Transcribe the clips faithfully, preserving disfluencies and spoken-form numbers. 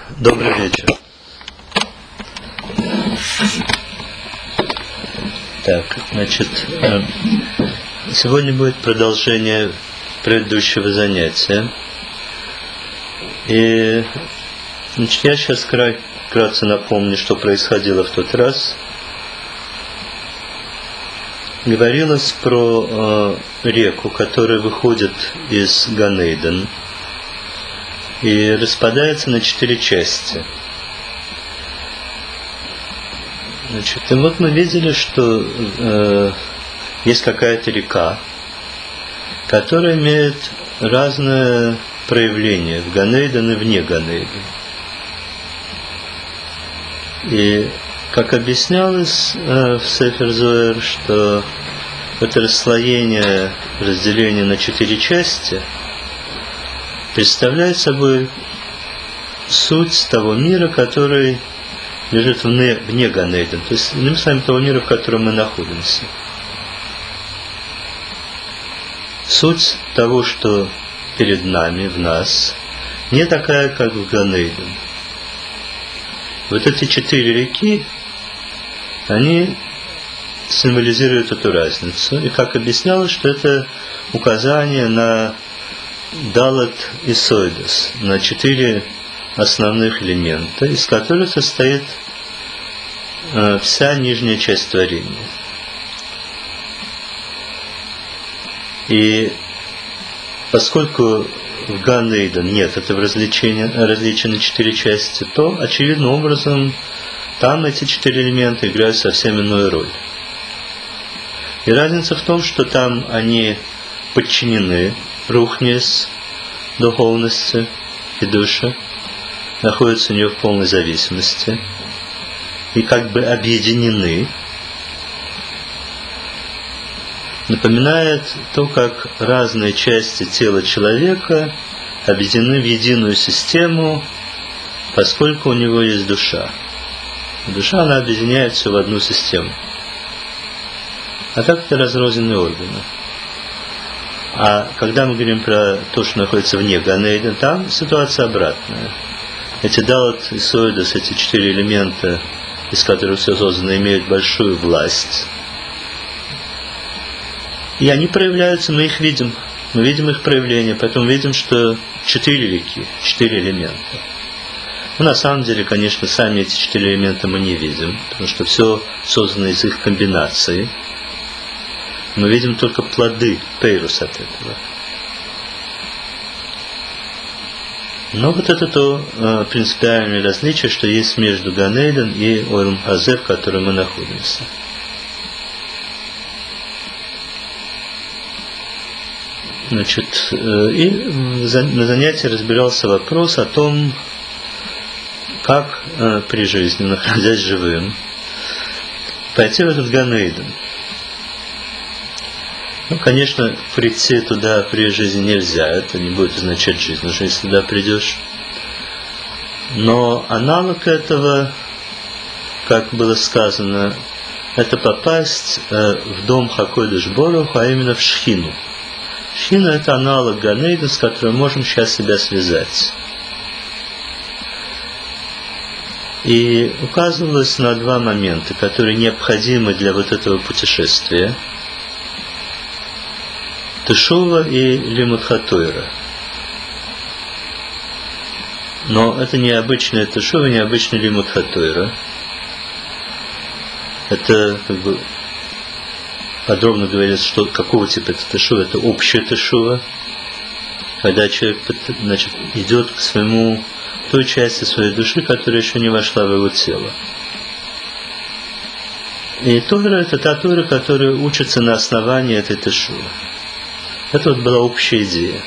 Добрый вечер. Так, значит, сегодня будет продолжение предыдущего занятия. И значит, я сейчас вкратце напомню, что происходило в тот раз. Говорилось про э, реку, которая выходит из Ганейден и распадается на четыре части. Значит, и вот мы видели, что э, есть какая-то река, которая имеет разное проявление в Ганейден и вне Ганейден. И как объяснялось э, в Сефер Зоэр, что это расслоение, разделение на четыре части представляет собой суть того мира, который лежит вне, вне Ганейден, то есть, иными словами, того мира, в котором мы находимся. Суть того, что перед нами, в нас, не такая, как в Ганейден. Вот эти четыре реки, они символизируют эту разницу. И как объяснялось, что это указание на Далат и Сойдес, на четыре основных элемента, из которых состоит э, вся нижняя часть творения. И поскольку в Ганейден нет этого различия, различия на четыре части, то очевидным образом там эти четыре элемента играют совсем иную роль. И разница в том, что там они подчинены рухнес, духовности и душе, находятся у нее в полной зависимости и как бы объединены. Напоминает то, как разные части тела человека объединены в единую систему, поскольку у него есть душа. Душа, она объединяет все в одну систему. А так это разрозненные органы. А когда мы говорим про то, что находится вне Ганейден, там ситуация обратная. Эти Далат и Сойдес, эти четыре элемента, из которых все создано, имеют большую власть. И они проявляются, мы их видим. Мы видим их проявление, поэтому видим, что четыре реки, четыре элемента. Но на самом деле, конечно, сами эти четыре элемента мы не видим, потому что все создано из их комбинации. Мы видим только плоды, пейрус от этого. Но вот это то э, принципиальное различие, что есть между Ганейден и Ойлм Хазе, в котором мы находимся. Значит, э, и на занятии разбирался вопрос о том, как э, при жизни, находясь живым, пойти в этот Ганейден. Ну, конечно, прийти туда при жизни нельзя, это не будет означать жизнь, потому что если туда придешь. Но аналог этого, как было сказано, это попасть э, в дом Хакодеш Борух, а именно в Шхину. Шхина – это аналог Ганейден, с которым мы можем сейчас себя связать. И указывалось на два момента, которые необходимы для вот этого путешествия. Тешува и Лимуд ха-Тойра. Но это не обычная Тешува, не обычный Лимуд ха-Тойра. Это как бы подробно говорится, что какого типа это Тешува. Это общая Тешува, когда человек, значит, идет к своему, той части своей души, которая еще не вошла в его тело. И Тойра – это та Тойра, которая учится на основании этой Тешувы. Это вот была общая идея.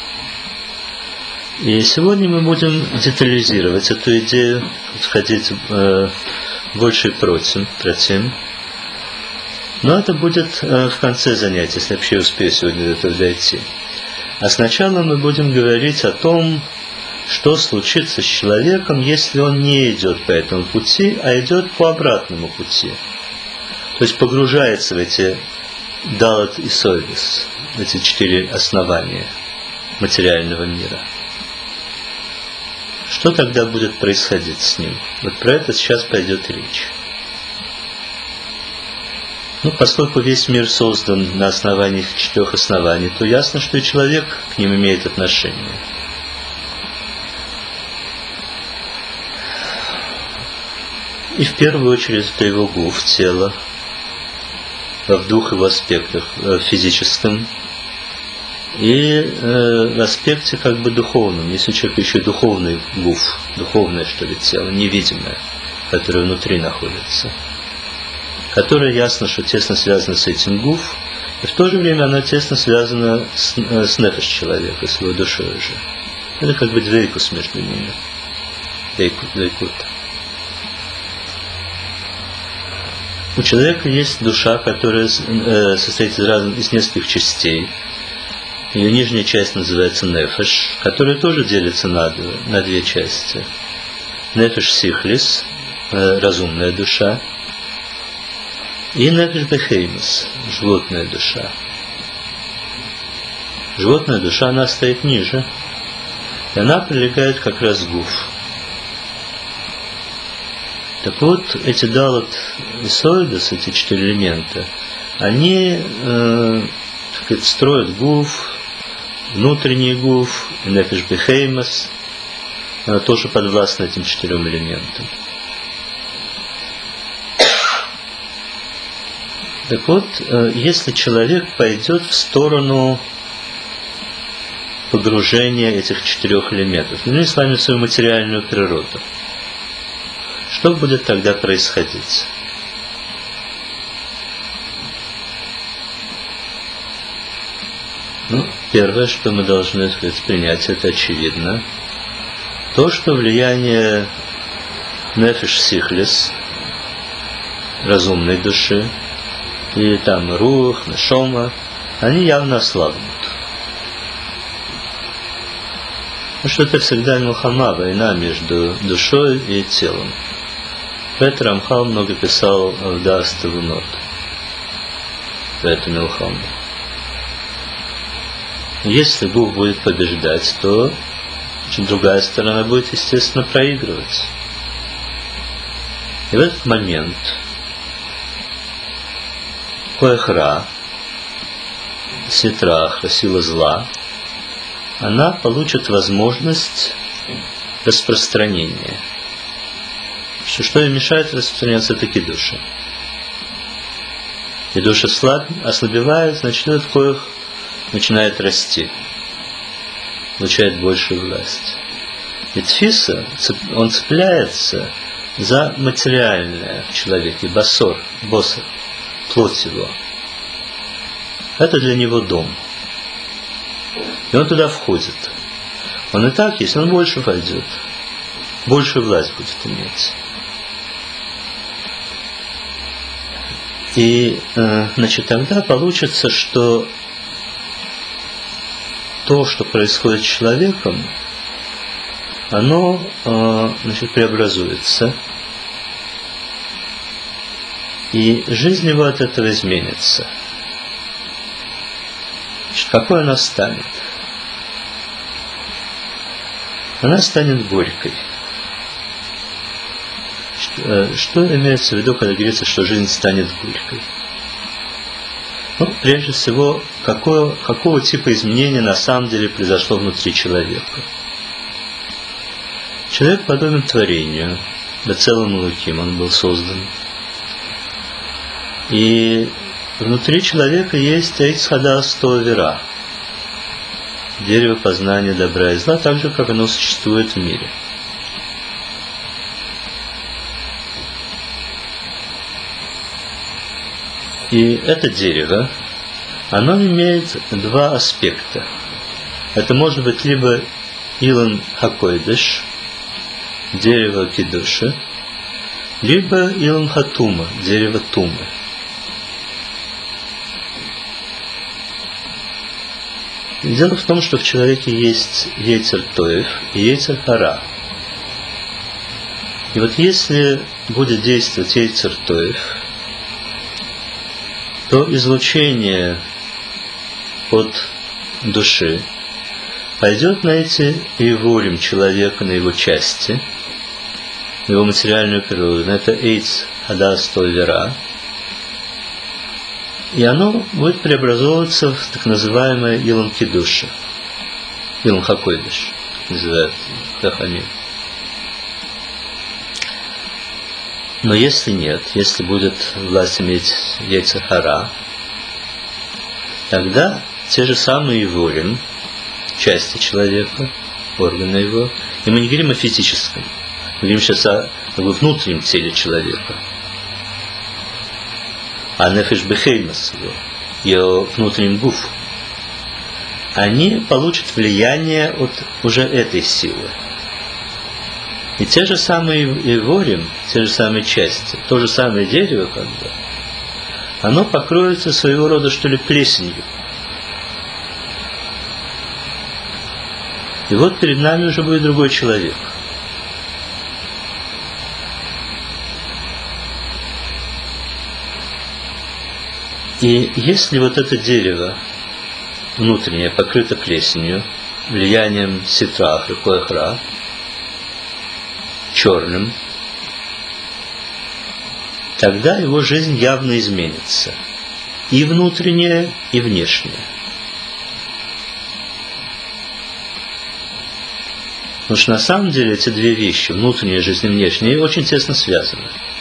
И сегодня мы будем детализировать эту идею, сходить э, больше против, против. Но это будет э, в конце занятия, если вообще успею сегодня до этого дойти. А сначала мы будем говорить о том, что случится с человеком, если он не идет по этому пути, а идет по обратному пути. То есть погружается в эти Далат и Сойдес, эти четыре основания материального мира. что тогда будет происходить с ним? Вот про это сейчас пойдет речь. Ну, поскольку весь мир создан на основании этих четырех оснований, то ясно, что и человек к ним имеет отношение. И в первую очередь это его гуф, тело, в двух его аспектах, в физическом и э, в аспекте как бы духовном. Есть у человека еще духовный гуф, духовное, что ли, тело, невидимое, которое внутри находится, которое ясно, что тесно связано с этим гуф, и в то же время оно тесно связано с, с нефеш человека, с его душой уже. Это как бы двейкус между ними. Двейкут. У человека есть душа, которая состоит из, разных, из нескольких частей. Ее нижняя часть называется нефеш, которая тоже делится на, на две части. Нефеш сихлис, разумная душа, и нефеш бехеймус, животная душа. Животная душа, она стоит ниже, и она прилегает как раз к гуф. Так вот, эти далат и соидос, эти четыре элемента, они э, так сказать, строят гуф, внутренний гуф, нефеш бехеймус, она тоже подвластна этим четырем элементам. Так вот, э, если человек пойдет в сторону погружения этих четырех элементов, ну и с вами в свою материальную природу, что будет тогда происходить? Ну, первое, что мы должны, так сказать, принять, это очевидно. То, что влияние нефеш сихлис, разумной души, и там рух, нешома, они явно ослабнут. Потому что это всегда милхама, война между душой и телом. Поэтому Рамхал много писал в Даста Вунот про эту милхаму. Если гуф будет побеждать, то другая сторона будет, естественно, проигрывать. И в этот момент коэхра, ситрахра, сила зла, она получит возможность распространения. Что, что им мешает распространяться таки души? И душа слаб, ослабевает, значит, этот коэх начинает расти, получает большую власть. И тфиса, он цепляется за материальное в человеке, басор, босса, плоть его. Это для него дом. И он туда входит. Он и так есть, он больше войдет, большую власть будет иметь. И, значит, тогда получится, что то, что происходит с человеком, оно, значит, преобразуется, и жизнь его от этого изменится. Значит, какой она станет? Она станет горькой. Что, что имеется в виду, когда говорится, что жизнь станет горькой? Ну, прежде всего, какое, какого типа изменения на самом деле произошло внутри человека? Человек подобен творению, да целому луким он был создан. И внутри человека есть эйцхадас тоавера, дерево познания добра и зла, так же, как оно существует в мире. И это дерево, оно имеет два аспекта. Это может быть либо Илон Хакойдыш, дерево Кидуша, либо Илон Хатума, дерево Тумы. Дело в том, что в человеке есть Йецер Тоев и Йецер Хара. И вот если будет действовать Йецер Тоев, то излучение от души пойдет на эти ивурим человека, на его части, на его материальную природу, на это эйц хадас товера, и оно будет преобразовываться в так называемое илам кидуша, илам хакойдыш, называют хахамим. Но если нет, если будет власть иметь яйцер хара, тогда те же самые ивурим, части человека, органы его, и мы не говорим о физическом, мы говорим сейчас о как бы, внутреннем теле человека, о нефеш бехеймас его, и о внутреннем гуфу, они получат влияние от уже этой силы. И те же самые ивурим, те же самые части, то же самое дерево, как бы, оно покроется своего рода, что ли, плесенью. И вот перед нами уже будет другой человек. И если вот это дерево внутреннее покрыто плесенью, влиянием ситра, хрикоэхра, черным, тогда его жизнь явно изменится. И внутренняя, и внешняя. Потому что на самом деле эти две вещи, внутренняя жизнь и внешняя, очень тесно связаны.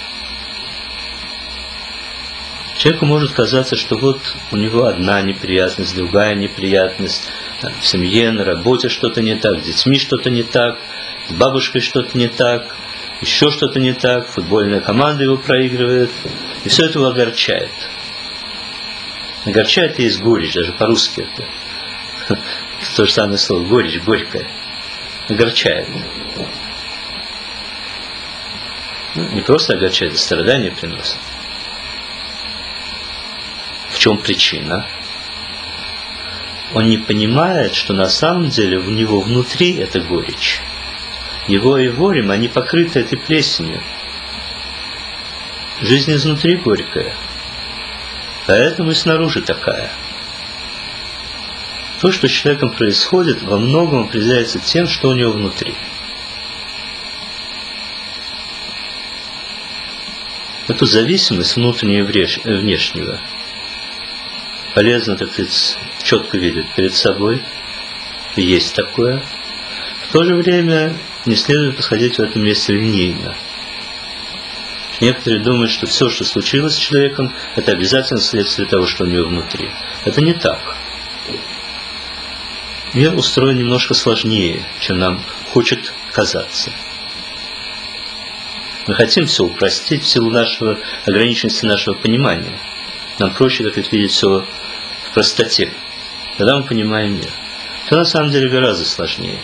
Человеку может казаться, что вот у него одна неприятность, другая неприятность, в семье, на работе что-то не так, с детьми что-то не так, с бабушкой что-то не так, еще что-то не так, футбольная команда его проигрывает, и все это его огорчает. Огорчает и есть горечь, даже по-русски это. То же самое слово, горечь, горькая. Огорчает. Ну, не просто огорчает, а страдания приносит. В чем причина? Он не понимает, что на самом деле у него внутри это горечь. Его ивурим, они покрыты этой плесенью. Жизнь изнутри горькая. Поэтому и снаружи такая. То, что с человеком происходит, во многом определяется тем, что у него внутри. Эту зависимость внутреннего и внешнего полезно, так сказать, четко видеть перед собой. Есть такое. В то же время не следует подходить в этом месте линейно. Некоторые думают, что все, что случилось с человеком, это обязательно следствие того, что у него внутри. Это не так. Мир устроен немножко сложнее, чем нам хочет казаться. Мы хотим все упростить в силу нашего ограниченности нашего понимания. Нам проще, так сказать, видеть все в простоте. Когда мы понимаем мир. Это на самом деле гораздо сложнее.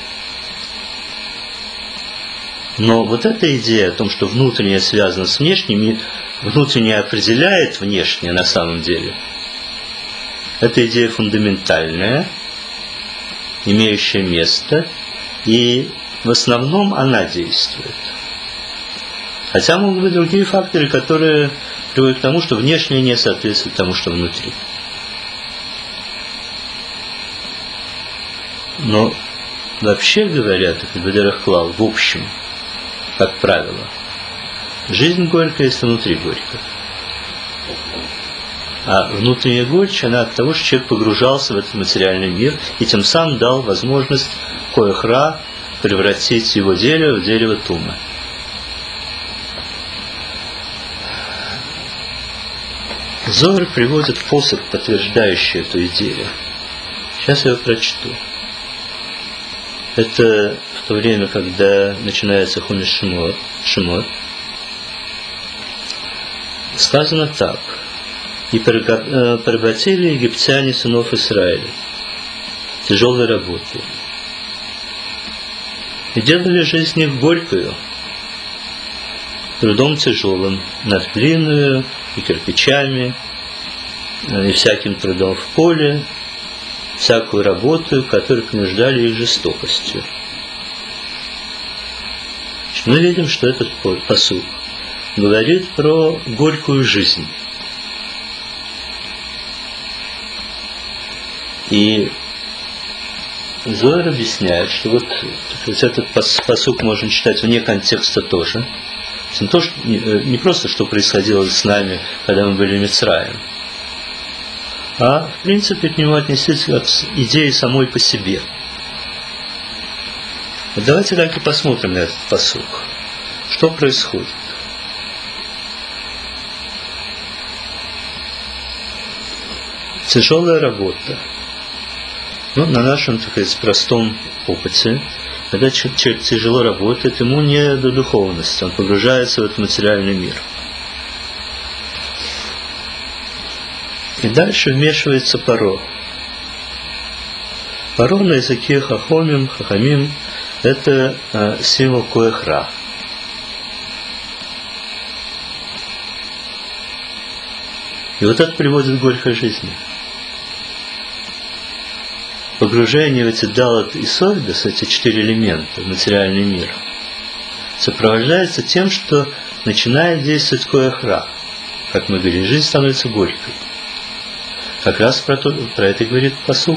Но вот эта идея о том, что внутреннее связано с внешним, и внутреннее определяет внешнее на самом деле, это идея фундаментальная, имеющая место, и в основном она действует. Хотя могут быть другие факторы, которые приводят к тому, что внешнее не соответствует тому, что внутри. Но вообще говоря, так бедерах клал, в общем, как правило, жизнь горькая, если внутри горько. А внутренняя горечь, она от того, что человек погружался в этот материальный мир и тем самым дал возможность коэхра превратить его дерево в дерево тума. Зоар приводит посох, подтверждающий эту идею. Сейчас я его прочту. Это в то время, когда начинается Хумиш Шимот, Шимот, сказано так. И поработили египтяне сынов Израиля тяжелой работой. И делали жизнь их горькую, трудом тяжелым, над глиною и кирпичами, и всяким трудом в поле, всякую работу, которую принуждали их жестокостью. Мы видим, что этот пасук говорит про горькую жизнь. И Зоар объясняет, что вот, вот этот пасук можно читать вне контекста тоже. Не, то, что, не, не просто, что происходило с нами, когда мы были в Мицраим, а в принципе к нему отнестись от идеи самой по себе. Вот давайте так и посмотрим на этот пасук. Что происходит? Тяжелая работа. Ну, на нашем, так сказать, простом опыте, когда человек тяжело работает, ему не до духовности, он погружается в этот материальный мир. И дальше вмешивается паро. Паро на языке хахомим, хахамим – это э, символ коэх-ра. И вот это приводит к горькой жизни. Погружение в эти далат и сойдас, эти четыре элемента, в материальный мир, сопровождается тем, что начинает действовать коэх-ра. Как мы говорили, жизнь становится горькой. Как раз про, то, про это говорит пасук.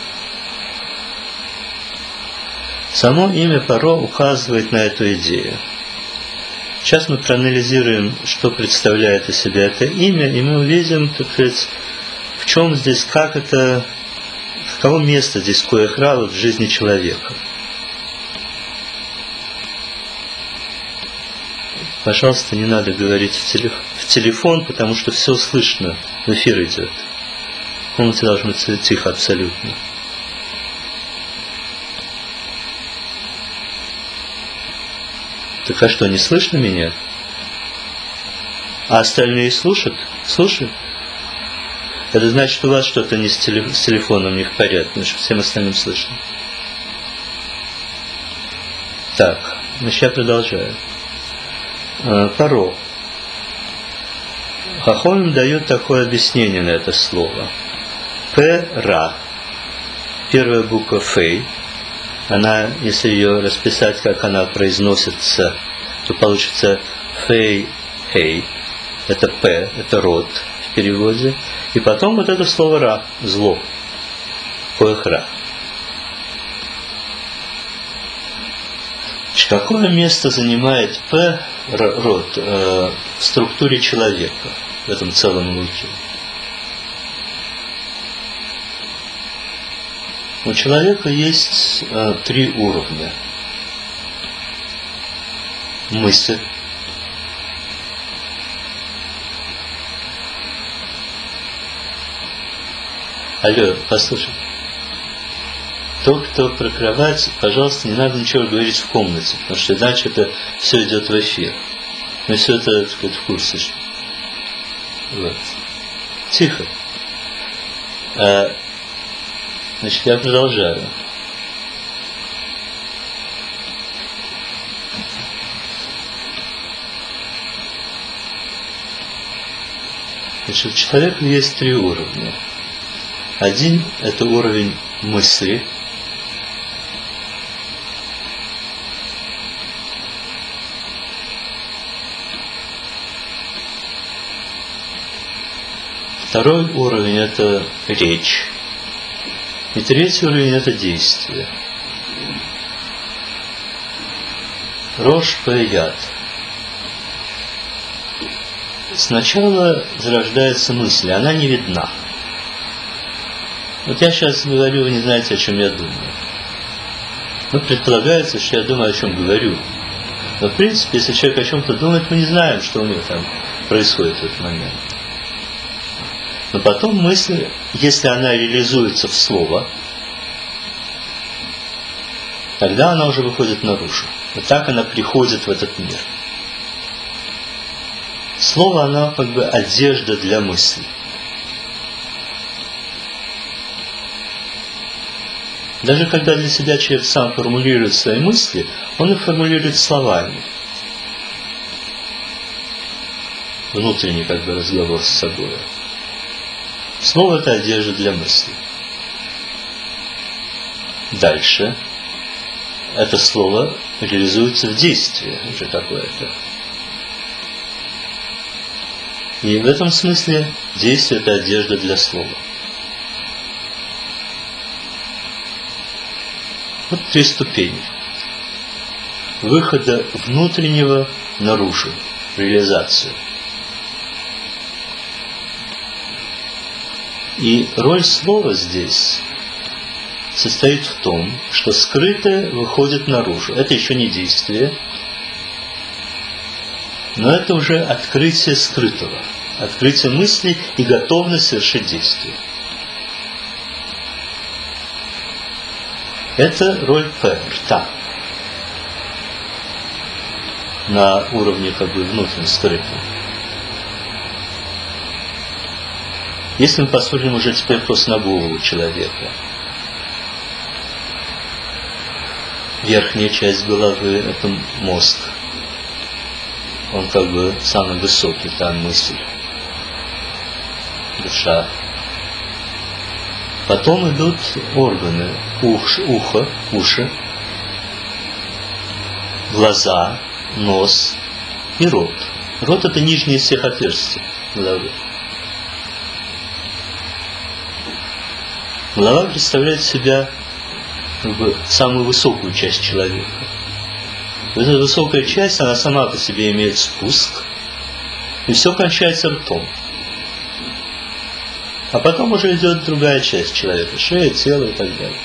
Само имя Паро указывает на эту идею. Сейчас мы проанализируем, что представляет из себя это имя, и мы увидим, так сказать, в чем здесь, как это, каково место здесь коэх-ра в жизни человека. Пожалуйста, не надо говорить в, телеф... в телефон, потому что все слышно, в эфир идет. В комнате должно быть тихо абсолютно. Так а что, не слышно меня? А остальные слушают? Слушают? Это значит, что у вас что-то не с, телеф... с телефоном не в порядке, потому что всем остальным слышно. Так, значит, я продолжаю. Паро. Хахомим дают такое объяснение на это слово. П-ра. Первая буква фей. Она, если ее расписать, как она произносится, то получится фей-хей. Это П, это род в переводе. И потом вот это слово ра, зло. Коэх-ра. Какое место занимает П, род, э, в структуре человека, в этом целом луке? У человека есть э, три уровня. Мысль. Алло, послушай. Тот, кто про кровать, пожалуйста, не надо ничего говорить в комнате, потому что иначе это все идет в эфир. Мы все это, так сказать, в курсе. Вот. Тихо. А, значит, я продолжаю. Значит, у человека есть три уровня. Один – это уровень мысли. Второй уровень – это речь. И третий уровень – это действие. Рош Пэ-Яд. Сначала зарождается мысль, она не видна. Вот я сейчас говорю, вы не знаете, о чем я думаю. Ну, предполагается, что я думаю, о чем говорю. Но, в принципе, если человек о чем-то думает, мы не знаем, что у него там происходит в этот момент. Но потом мысль, если она реализуется в слово, тогда она уже выходит наружу. Вот так она приходит в этот мир. Слово, оно как бы одежда для мысли. Даже когда для себя человек сам формулирует свои мысли, он их формулирует словами. Внутренний как бы разговор с собой. Слово – это одежда для мысли. Дальше это слово реализуется в действии, уже какое-то. И в этом смысле действие – это одежда для слова. Вот три ступени выхода внутреннего наружу, реализацию. И роль слова здесь состоит в том, что скрытое выходит наружу. Это еще не действие, но это уже открытие скрытого, открытие мыслей и готовность совершить действие. Это роль П, рта, на уровне как бы внутренне скрытого. Если мы посмотрим уже теперь просто на голову человека, верхняя часть головы – это мозг. Он как бы самый высокий, там мысль, душа. Потом идут органы, уш, ухо, уши, глаза, нос и рот. Рот – это нижнее из всех отверстий головы. Голова представляет себя как бы самую высокую часть человека. Вот эта высокая часть, она сама по себе имеет спуск, и все кончается ртом. А потом уже идет другая часть человека, шея, тело и так далее.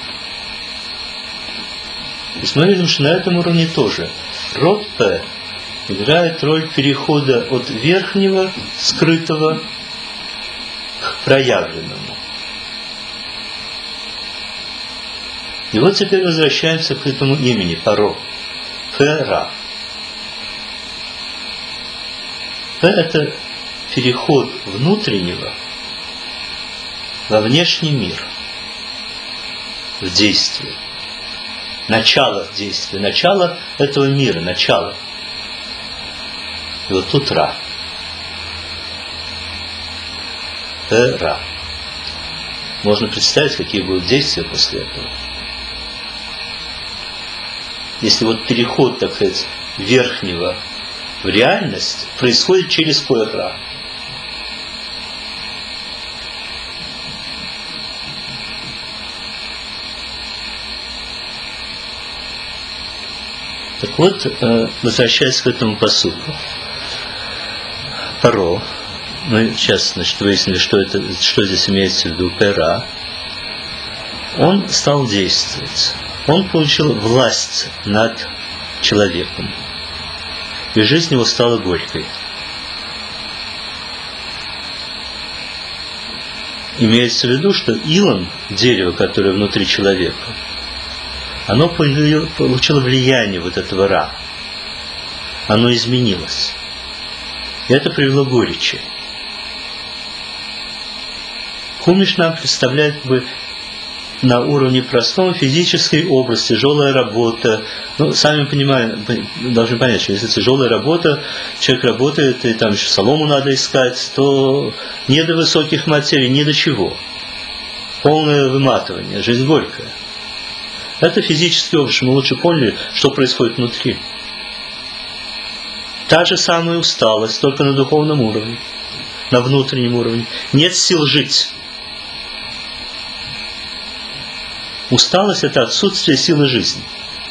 То есть мы видим, что на этом уровне тоже рот П играет роль перехода от верхнего, скрытого к проявленному. И вот теперь возвращаемся к этому имени Паро. П-ра. П – это переход внутреннего во внешний мир, в действие. Начало действия, начало этого мира, начало. И вот тут Ра. П-ра. Можно представить, какие будут действия после этого. Если вот переход, так сказать, верхнего в реальность происходит через П-ра. Так вот, возвращаясь к этому пасуку, Паро, мы сейчас, значит, выяснили, что, это, что здесь имеется в виду П-ра, он стал действовать. Он получил власть над человеком. И жизнь его стала горькой. Имеется в виду, что илон, дерево, которое внутри человека, оно получило влияние вот этого Ра. Оно изменилось. И это привело к горечи. Хумиш нам представляет как бы на уровне простом физической области, тяжелая работа. Ну, сами понимаем, должны понять, что если тяжелая работа, человек работает, и там еще солому надо искать, то не до высоких материй, ни до чего. Полное выматывание, жизнь горькая. Это физический образ, мы лучше поняли, что происходит внутри. Та же самая усталость, только на духовном уровне, на внутреннем уровне. Нет сил жить. Усталость – это отсутствие силы жизни.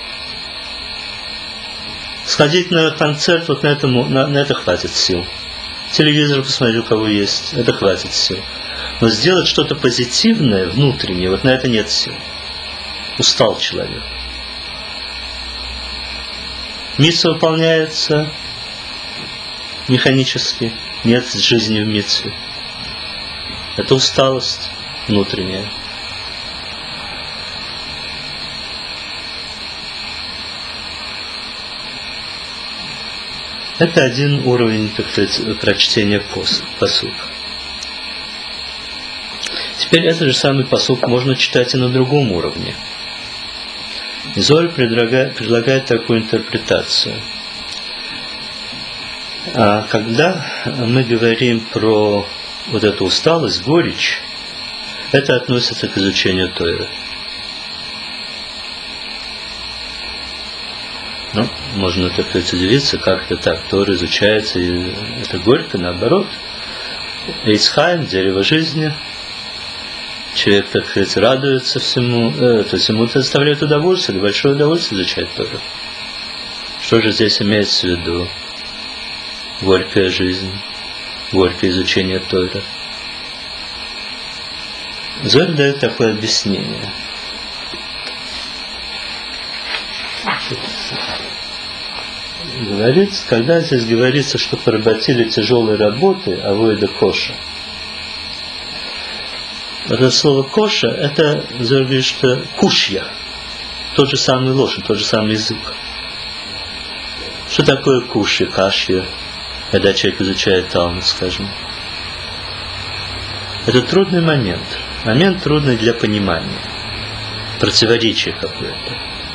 Сходить на концерт, вот на, этому, на, на это хватит сил. Телевизор посмотреть, у кого есть, это хватит сил. Но сделать что-то позитивное, внутреннее, вот на это нет сил. Устал человек. Митцва выполняется механически, нет жизни в митцве. Это усталость внутренняя. Это один уровень, так сказать, прочтения пасука. Теперь этот же самый пасук можно читать и на другом уровне. Зоаль предлагает, предлагает такую интерпретацию. А когда мы говорим про вот эту усталость, горечь, это относится к изучению Торы. Ну, можно, так сказать, удивиться, как это так, Тора изучается, и это горько, наоборот. Эйцхайм, дерево жизни, человек, так сказать, радуется всему, э, то есть ему это доставляет удовольствие, большое удовольствие изучать Тору. Что же здесь имеется в виду? Горькая жизнь, горькое изучение Торы. Зоэль дает такое объяснение. Говорится, когда здесь говорится, что поработили тяжелой работы, авойда коша. Это слово коша, это Зоэль говорит, что кушья. Тот же самый лошадь, тот же самый язык. Что такое кушья, кашья, когда человек изучает Талмуд, скажем? Это трудный момент. Момент трудный для понимания. Противоречие какое-то.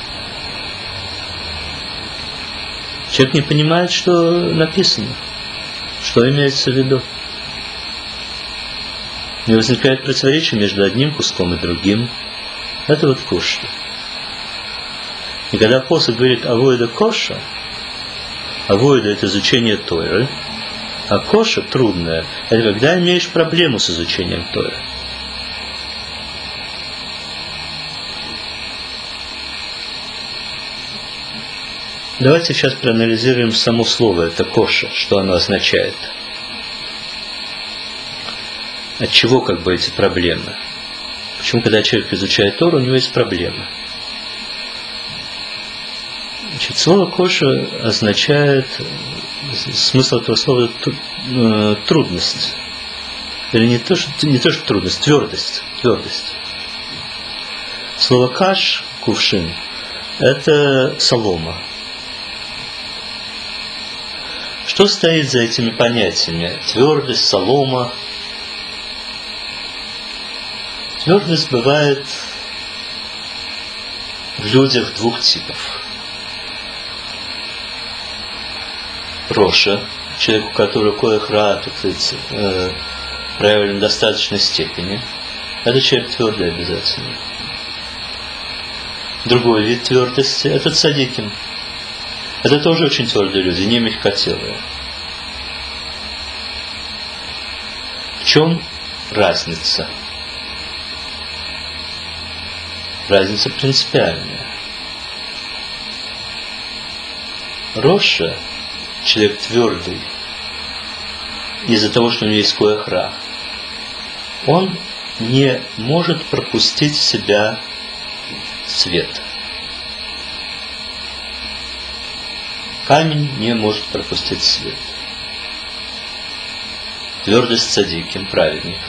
Человек не понимает, что написано, что имеется в виду. Не возникает противоречие между одним куском и другим. Это вот коша. И когда апостол говорит авойда коша, авойда — это изучение Торы, а коша трудная — это когда имеешь проблему с изучением Торы. Давайте сейчас проанализируем само слово, это коша, что оно означает. От чего как бы эти проблемы? Почему, когда человек изучает Тору, у него есть проблемы? Значит, слово коша означает, смысл этого слова трудность. Или не то, что, не то, что трудность, твердость. Твердость. Слово каш, кувшин, это солома. Что стоит за этими понятиями? Твердость, солома. Твердость бывает в людях двух типов. Роша, человек, у которого коэх-ра, так сказать, э, проявлен в достаточной степени, это человек твердый обязательно. Другой вид твердости – это цадиким. Это тоже очень твердые люди, не мягкотелые. В чем разница? Разница принципиальная. Роша, человек твердый, из-за того, что у него есть коэх-ра, он не может пропустить в себя свет. Камень не может пропустить свет. Твердость цадиким, праведников.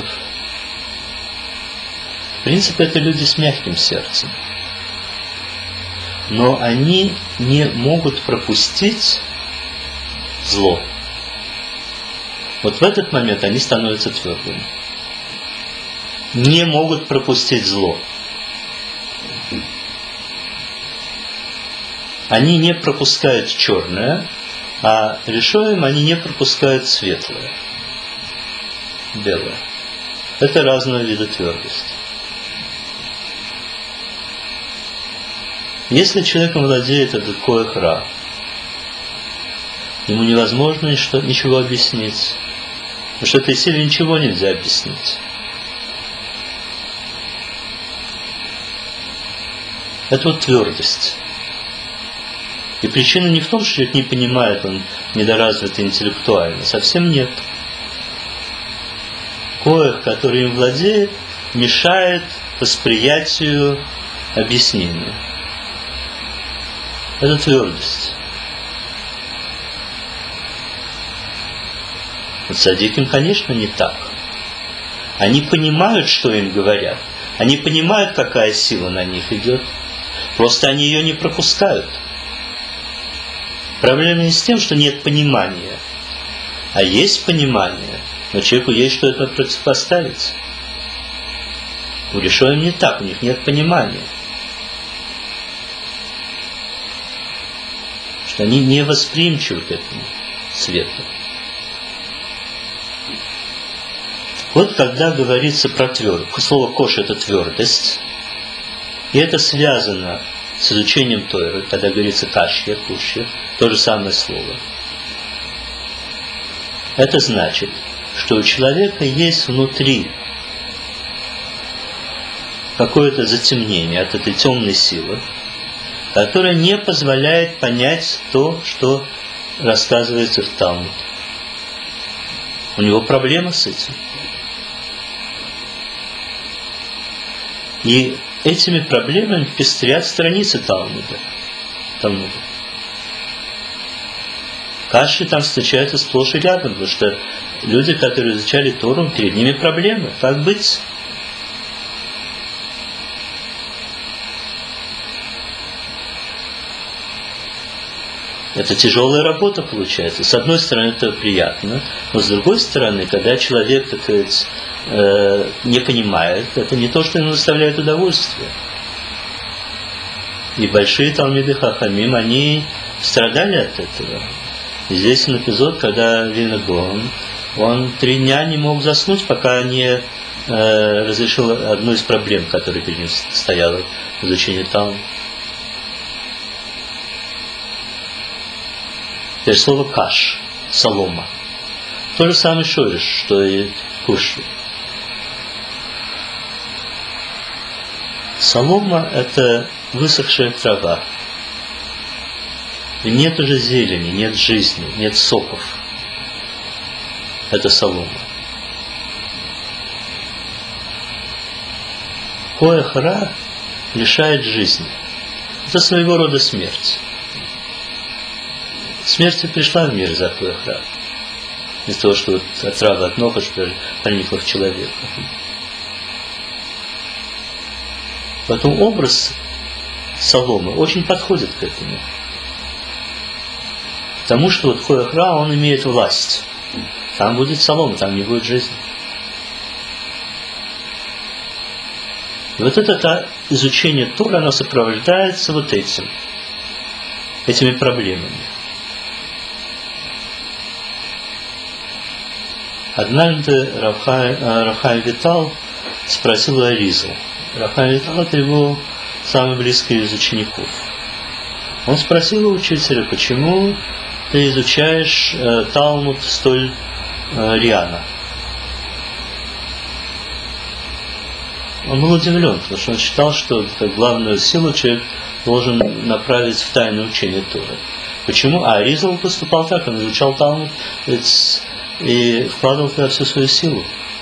В принципе, это люди с мягким сердцем. Но они не могут пропустить зло. Вот в этот момент они становятся твердыми. Не могут пропустить зло. Они не пропускают черное, а решоем они не пропускают светлое, белое. Это разного вида твердость. Если человеком владеет этот коэх-ра, ему невозможно ничего объяснить, потому что этой силе ничего нельзя объяснить. Это вот твердость. И причина не в том, что человек не понимает, он недоразвит интеллектуально. Совсем нет. Коэх, который им владеет, мешает восприятию объяснения. Это твердость. Вот садиким, конечно, не так. Они понимают, что им говорят. Они понимают, какая сила на них идет. Просто они ее не пропускают. Проблема не с тем, что нет понимания, а есть понимание, но человеку есть что это противопоставить. У решоем не так, у них нет понимания. Что они не восприимчивы к этому свету. Вот когда говорится про твердость, слово кош — это твердость, и это связано с изучением Торы, когда говорится кашья, кушья, то же самое слово. Это значит, что у человека есть внутри какое-то затемнение от этой темной силы, которая не позволяет понять то, что рассказывается в Талмуде. У него проблема с этим. И этими проблемами пестрят страницы Талмуда. Талмуда. Каши там встречаются сплошь и рядом, потому что люди, которые изучали Тору, перед ними проблемы. Как быть? Это тяжелая работа получается. С одной стороны, это приятно, но с другой стороны, когда человек, так сказать, э, не понимает, это не то, что ему доставляет удовольствие. И большие талмиды Хахамим, они страдали от этого. И здесь он эпизод, когда Вильна Гаон, он три дня не мог заснуть, пока не э, разрешил одну из проблем, которая перед ним стояла в изучении Талмуда. Теперь слово каш, солома. То же самое шориш, что и куш. Солома – это высохшая трава. И нет уже зелени, нет жизни, нет соков. Это солома. Коэх ра лишает жизни. Это своего рода смерть. Смерть пришла в мир за коэх ра. Из того, что вот отрава от ног проникла в человека. Поэтому образ соломы очень подходит к этому. Потому что вот коэх ра, он имеет власть. Там будет солома, там не будет жизни. И вот это изучение Торы, оно сопровождается вот этим, этими проблемами. Однажды Рав Хаим Витал спросил у Аризу. Рав Хаим Витал – это его самый близкий из учеников. Он спросил у учителя, почему ты изучаешь э, Талмуд столь э, рьяно. Он был удивлен, потому что он считал, что главную силу человек должен направить в тайное учение Торы. Почему? А Аризал поступал так, он изучал Талмуд и вкладывал туда всю свою силу.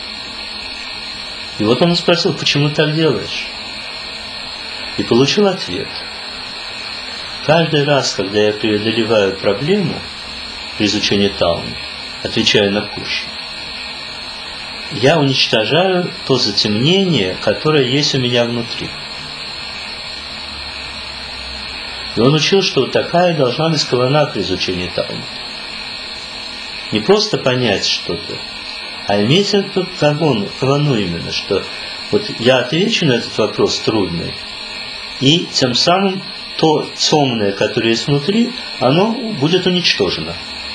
И вот он спросил, почему ты так делаешь? И получил ответ. Каждый раз, когда я преодолеваю проблему при изучении Талмуда, отвечая на куш, я уничтожаю то затемнение, которое есть у меня внутри. И он учил, что вот такая должна быть кавана при изучении Талмуда. Не просто понять что-то, а иметь эту кавану, кавану именно, что вот я отвечу на этот вопрос трудный, и тем самым то темное, которое есть внутри, оно будет уничтожено.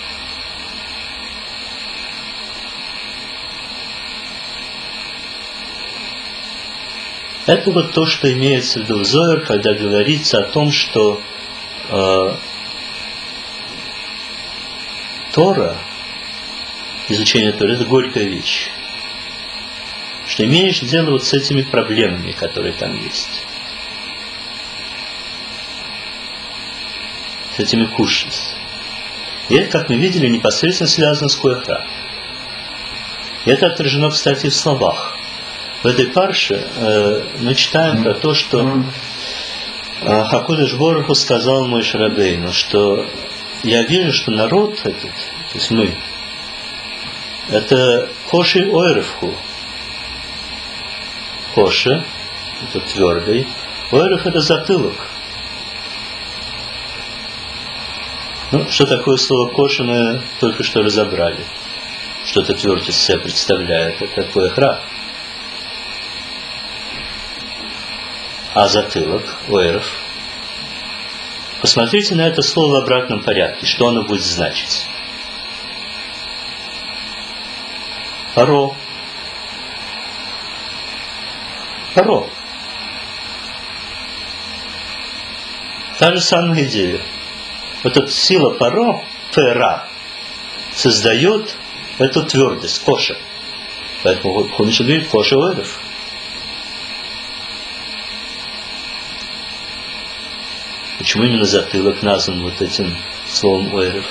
Это вот то, что имеется в виду в Зоар, когда говорится о том, что э, Тора, изучение Торы, это горькая вещь. Что имеешь дело вот с этими проблемами, которые там есть. С этими кушис. И это, как мы видели, непосредственно связано с коэх ра. И это отражено, кстати, в словах. В этой парше э, мы читаем про то, что э, Хакодеш Боруху сказал Моше Рабейну, что я вижу, что народ этот, то есть мы, это Коши Ойревху. Коша – это твердый, Ойрев – это затылок. Ну, что такое слово коша, мы только что разобрали. Что это твердость из себя представляет. Это коэх ра. А затылок, ойров. Посмотрите на это слово в обратном порядке. Что оно будет значить? Паро. Паро. Та же самая идея. Вот эта сила паро, пера, создает эту твердость, коша. Поэтому Хумиш говорит коша ойров. Почему именно затылок назван вот этим словом ойрев?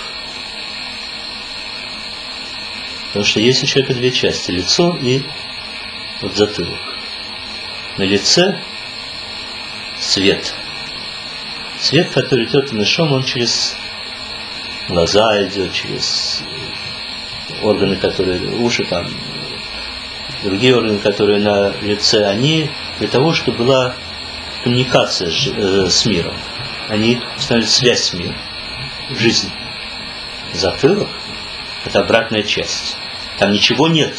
Потому что есть у человека две части: лицо и вот затылок. На лице свет. Свет, который идет на шум, он через глаза идет, через органы, которые, уши там, другие органы, которые на лице, они для того, чтобы была коммуникация с миром. Они устанавливают связь с миром, жизнь. Затылок – это обратная часть. Там ничего нет.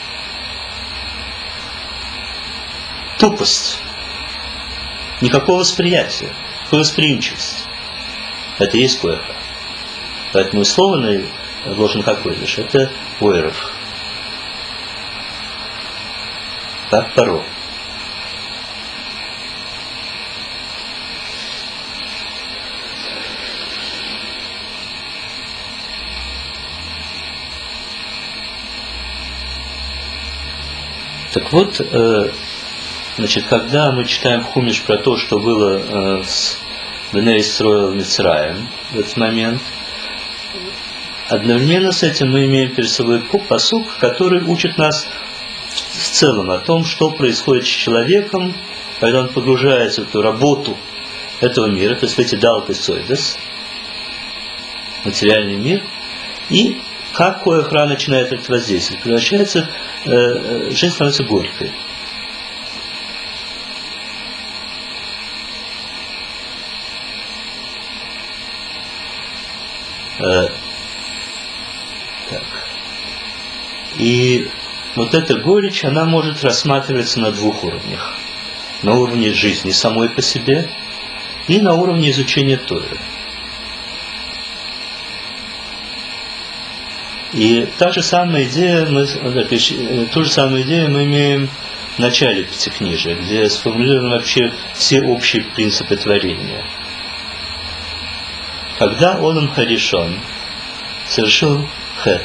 Тупость. Никакого восприятия, никакой восприимчивости. Это и есть коэха. Поэтому условный ложен какой лишь, это ойрев. Как паро. Так вот, э, значит, когда мы читаем Хумиш про то, что было э, с Бней Исроэл Мицраем в этот момент, одновременно с этим мы имеем перед собой пасук, который учит нас в целом о том, что происходит с человеком, когда он погружается в эту работу этого мира, то есть в эти далты сойдес, материальный мир, и как коэхра начинает это воздействовать, превращается, э, жизнь становится горькой. Э, так. И вот эта горечь, она может рассматриваться на двух уровнях. На уровне жизни самой по себе и на уровне изучения Торы. И та же самая идея, мы, ту же самую идею мы имеем в начале Пятикнижия, где сформулированы вообще все общие принципы творения. Когда Олам Харишон совершил хет,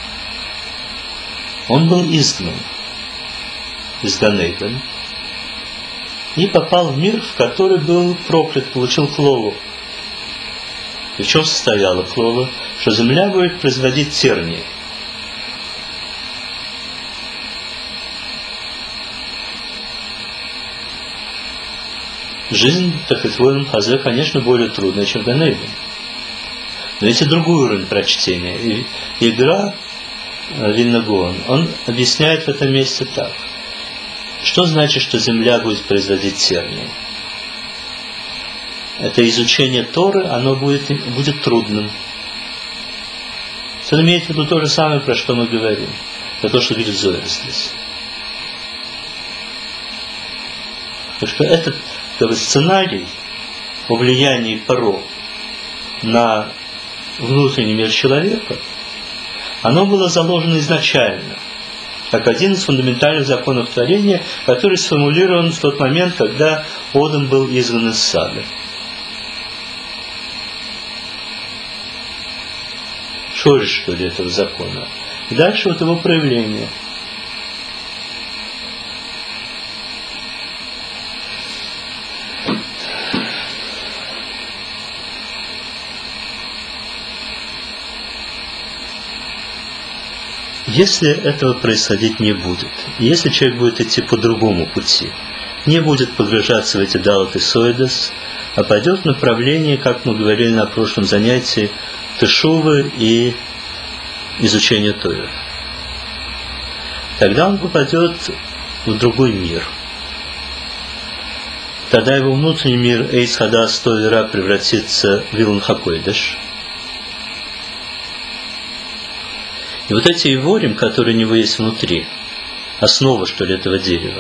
он был изгнан из Ганейден и попал в мир, в который был проклят, получил клолу. И в чем состояла клола? Что земля будет производить тернии. Жизнь, так и твой Хазе, конечно, более трудная, чем Ганейден. Но есть и другой уровень прочтения. И игра Вильна Гаон, он объясняет в этом месте так. Что значит, что земля будет производить тернии? Это изучение Торы, оно будет, будет трудным. Он имеет в виду то же самое, про что мы говорим. Это то, что говорит Зоэр здесь. Потому что этот как бы, сценарий о влиянии Паро на внутренний мир человека, оно было заложено изначально, как один из фундаментальных законов творения, который сформулирован в тот момент, когда Одам был изгнан из сада. Шориш, что ли, этого закона. И дальше вот его проявление. Если этого происходить не будет, если человек будет идти по другому пути, не будет погружаться в эти далаты сойдес, а пойдет в направлении, как мы говорили на прошлом занятии, тешувы и изучения Торы, тогда он попадет в другой мир. Тогда его внутренний мир Эйс Хадас Товера превратится в Вилан Хакойдеш. И вот эти иворим, которые у него есть внутри, основа, что ли, этого дерева,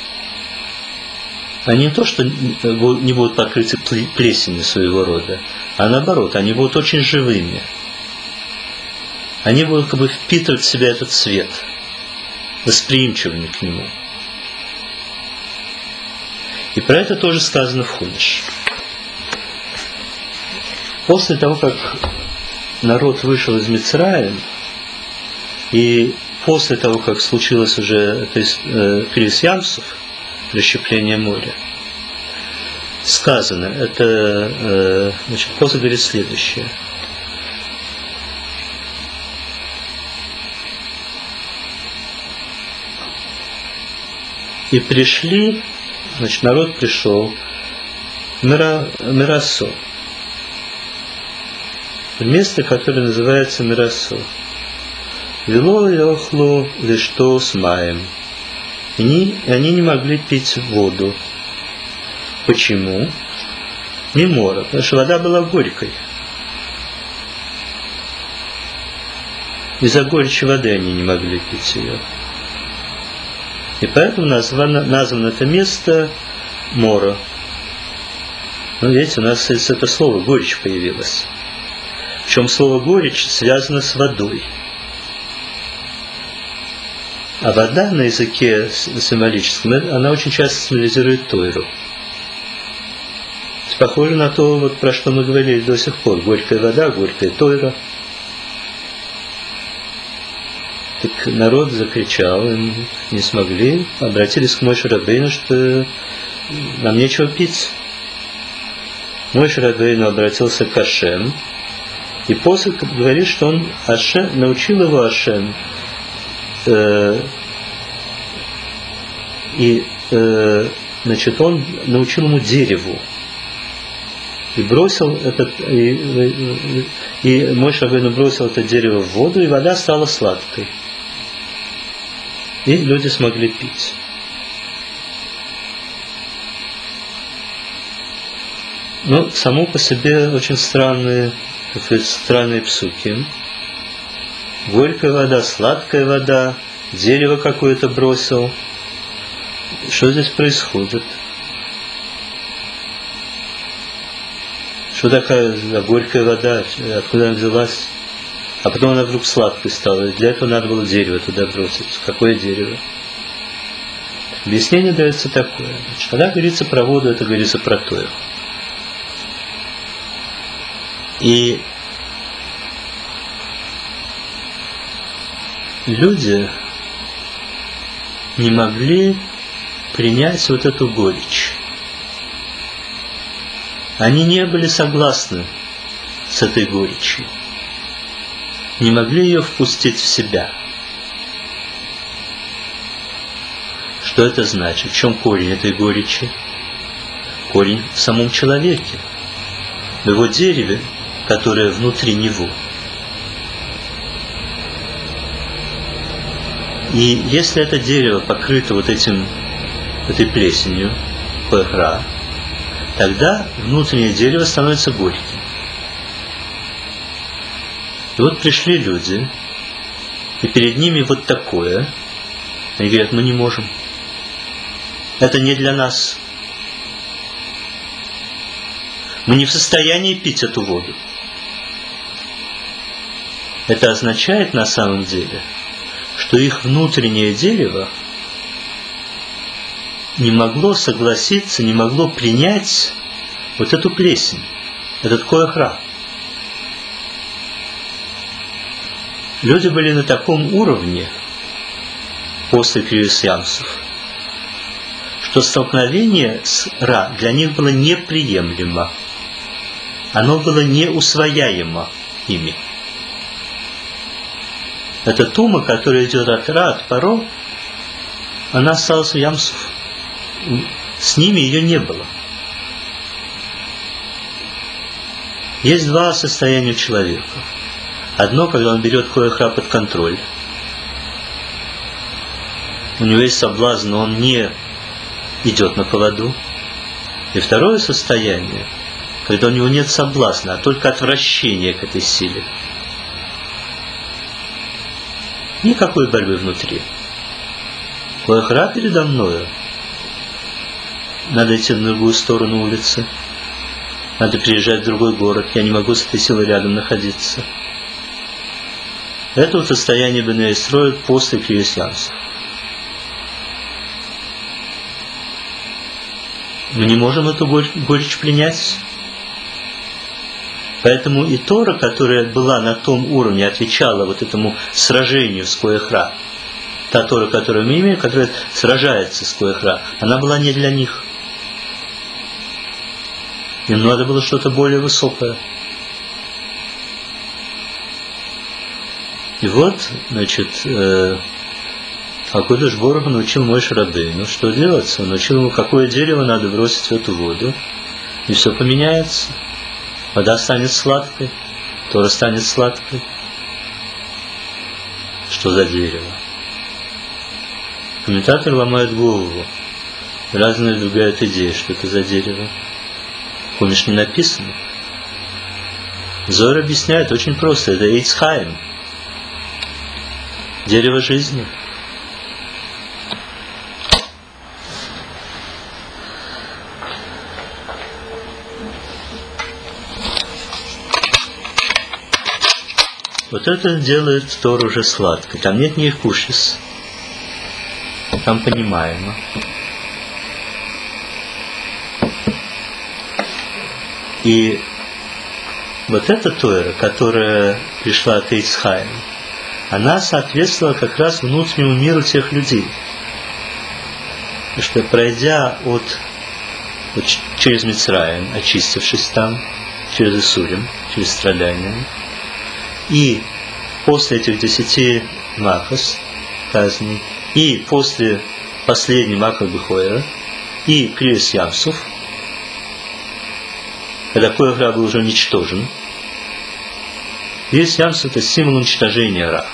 они не то, что не будут покрыты плесенью своего рода, а наоборот, они будут очень живыми. Они будут как бы впитывать в себя этот свет, восприимчивыми к нему. И про это тоже сказано в Хумиш. После того, как народ вышел из Мицраим, и после того, как случилось уже кризис Ямсов, расщепление моря, сказано, это, значит, Посох говорит следующее. И пришли, значит, народ пришел Мира, Мирасо, в место, которое называется Мирасо. Вело йохлу лишто с маем. И они не могли пить воду. Почему? Мимора, потому что вода была горькой. Из-за горечи воды они не могли пить ее. И поэтому названо, названо это место Мора. Ну, видите, у нас из этого слова горечь появилось. Причем слово горечь связано с водой. А вода на языке символическом, она очень часто символизирует Тойру. Похоже на то, вот, про что мы говорили до сих пор. Горькая вода, горькая Тойра. Так народ закричал, не смогли, обратились к Моше Рабейну, что нам нечего пить. Моше Рабейну обратился к Ашем, и Посох говорит, что он Ашем, научил его Ашем, э, и э, значит, он научил ему дереву, и бросил этот, и, и, и Моше Рабейну бросил это дерево в воду, и вода стала сладкой. И люди смогли пить. Но само по себе очень странные, так сказать, странные псуки. Горькая вода, сладкая вода, дерево какое-то бросил. Что здесь происходит? Что такая горькая вода? Откуда она взялась? А потом она вдруг сладкой стала. Для этого надо было дерево туда бросить. Какое дерево? Объяснение дается такое. Значит, когда говорится про воду, это говорится про Тойру. И люди не могли принять вот эту горечь. Они не были согласны с этой горечью. Не могли ее впустить в себя. Что это значит? В чем корень этой горечи? Корень в самом человеке, в его дереве, которое внутри него. И если это дерево покрыто вот этим, этой плесенью, пехра, тогда внутреннее дерево становится горьким. И вот пришли люди, и перед ними вот такое. Они говорят, мы не можем. Это не для нас. Мы не в состоянии пить эту воду. Это означает на самом деле, что их внутреннее дерево не могло согласиться, не могло принять вот эту плесень, этот коэх-ра. Люди были на таком уровне после кризиса Ямсов, что столкновение с Ра для них было неприемлемо. Оно было неусвояемо ими. Эта тума, которая идет от Ра, от Паро, она осталась у Ямсов. С ними ее не было. Есть два состояния человека. Одно, когда он берет коэх-ра под контроль. У него есть соблазн, но он не идет на поводу. И второе состояние, когда у него нет соблазна, а только отвращение к этой силе. Никакой борьбы внутри. Коэх-ра передо мною. Надо идти в другую сторону улицы. Надо переезжать в другой город. Я не могу с этой силой рядом находиться. Это вот состояние Бней Исроэль после кризиса Ямсов. Мы не можем эту горечь принять. Поэтому и Тора, которая была на том уровне, отвечала вот этому сражению с коэх-ра. Та Тора, которую мы имеем, которая сражается с коэх-ра, она была не для них. Им надо было что-то более высокое. И вот, значит, э, Акодыш Борух научил Моше Рабейну, что делать. Он научил ему, какое дерево надо бросить в эту воду. И все поменяется. Вода станет сладкой, Тора станет сладкой. Что за дерево? Комментаторы ломают голову. Разные выдвигают идеи, что это за дерево. В Хумиш не написано. Зор объясняет очень просто. Это Эйц Хаим. Дерево жизни. Вот это делает Тор уже сладкой. Там нет ни кушис. Там понимаемо. И вот эта Тора, которая пришла от Эйц Хаим, она соответствовала как раз внутреннему миру тех людей. Потому что пройдя от, вот, через Мицраим, очистившись там, через Исурим, через страдания, и после этих десяти махос, казней, и после последней маха Бехойра, и Криес Ямсов, когда Койхра был уже уничтожен, Криес Ямсов – это символ уничтожения Ра.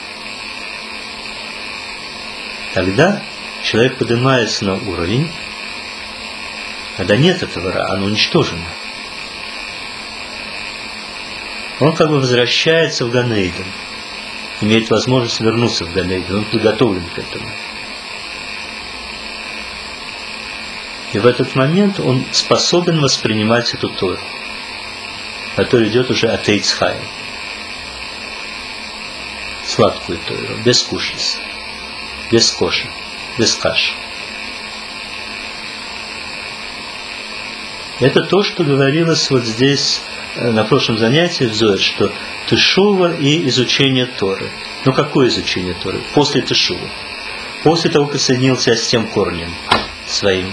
Тогда человек поднимается на уровень, когда нет этого Ра, оно уничтожено. Он как бы возвращается в Ганейден, имеет возможность вернуться в Ганейден, он приготовлен к этому. И в этот момент он способен воспринимать эту Тору, которая идет уже от Эйц Хаим. Сладкую Тору, без кушницы, без коши, без каши. Это то, что говорилось вот здесь на прошлом занятии в Зоэр, что Тешува и изучение Торы. Ну какое изучение Торы? После Тешува. После того, как соединился с тем корнем своим.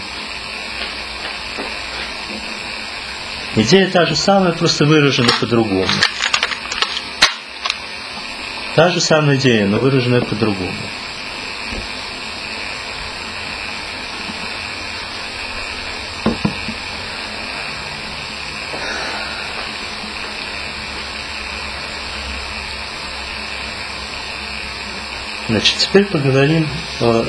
Идея та же самая, просто выражена по-другому. Та же самая идея, но выраженная по-другому. Значит, теперь поговорим о...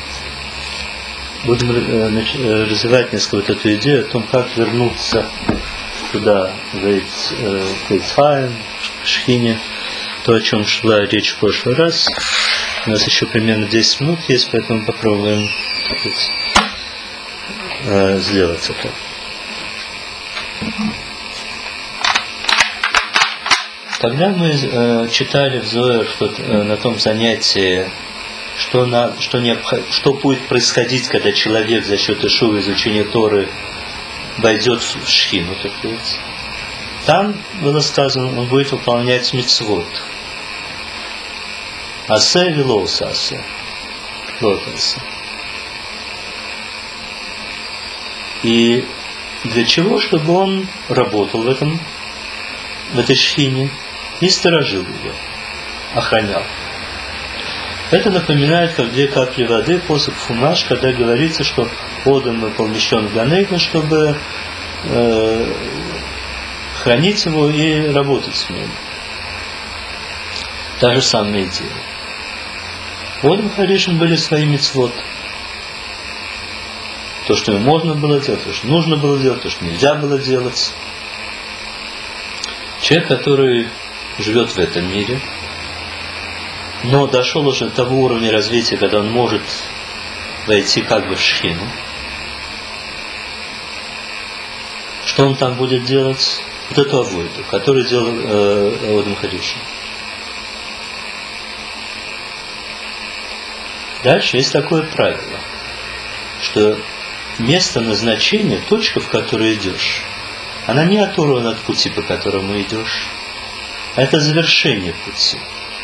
Будем развивать несколько вот эту идею о том, как вернуться туда, в Эйц Хаим, к Шхине, то, о чем шла речь в прошлый раз. У нас еще примерно десять минут есть, поэтому попробуем сказать, сделать это. Когда мы э, читали в Зоэр, что э, на том занятии, что, на, что, необход... что будет происходить, когда человек за счет Ишува, изучения Торы, войдет в Шхину, так сказать, там было сказано, он будет выполнять мицвот. Асе вилоуса асе. Лотасе. И для чего? Чтобы он работал в этом, в этой Шхине, и сторожил ее, охранял. Это напоминает, как две капли воды после Фумаш, когда говорится, что Одам был помещен в Ганейден, чтобы э, хранить его и работать с ним. Та же самая идея. Одам и Харишин были свои мицвот. То, что им можно было делать, то, что нужно было делать, то, что нельзя было делать. Человек, который живет в этом мире, но дошел уже до того уровня развития, когда он может войти как бы в Шхину. Что он там будет делать? Вот эту авойду, которую делал э, Одам Харишин. Дальше есть такое правило, что место назначения, точка, в которую идешь, она не оторвана от пути, по которому идешь, а это завершение пути.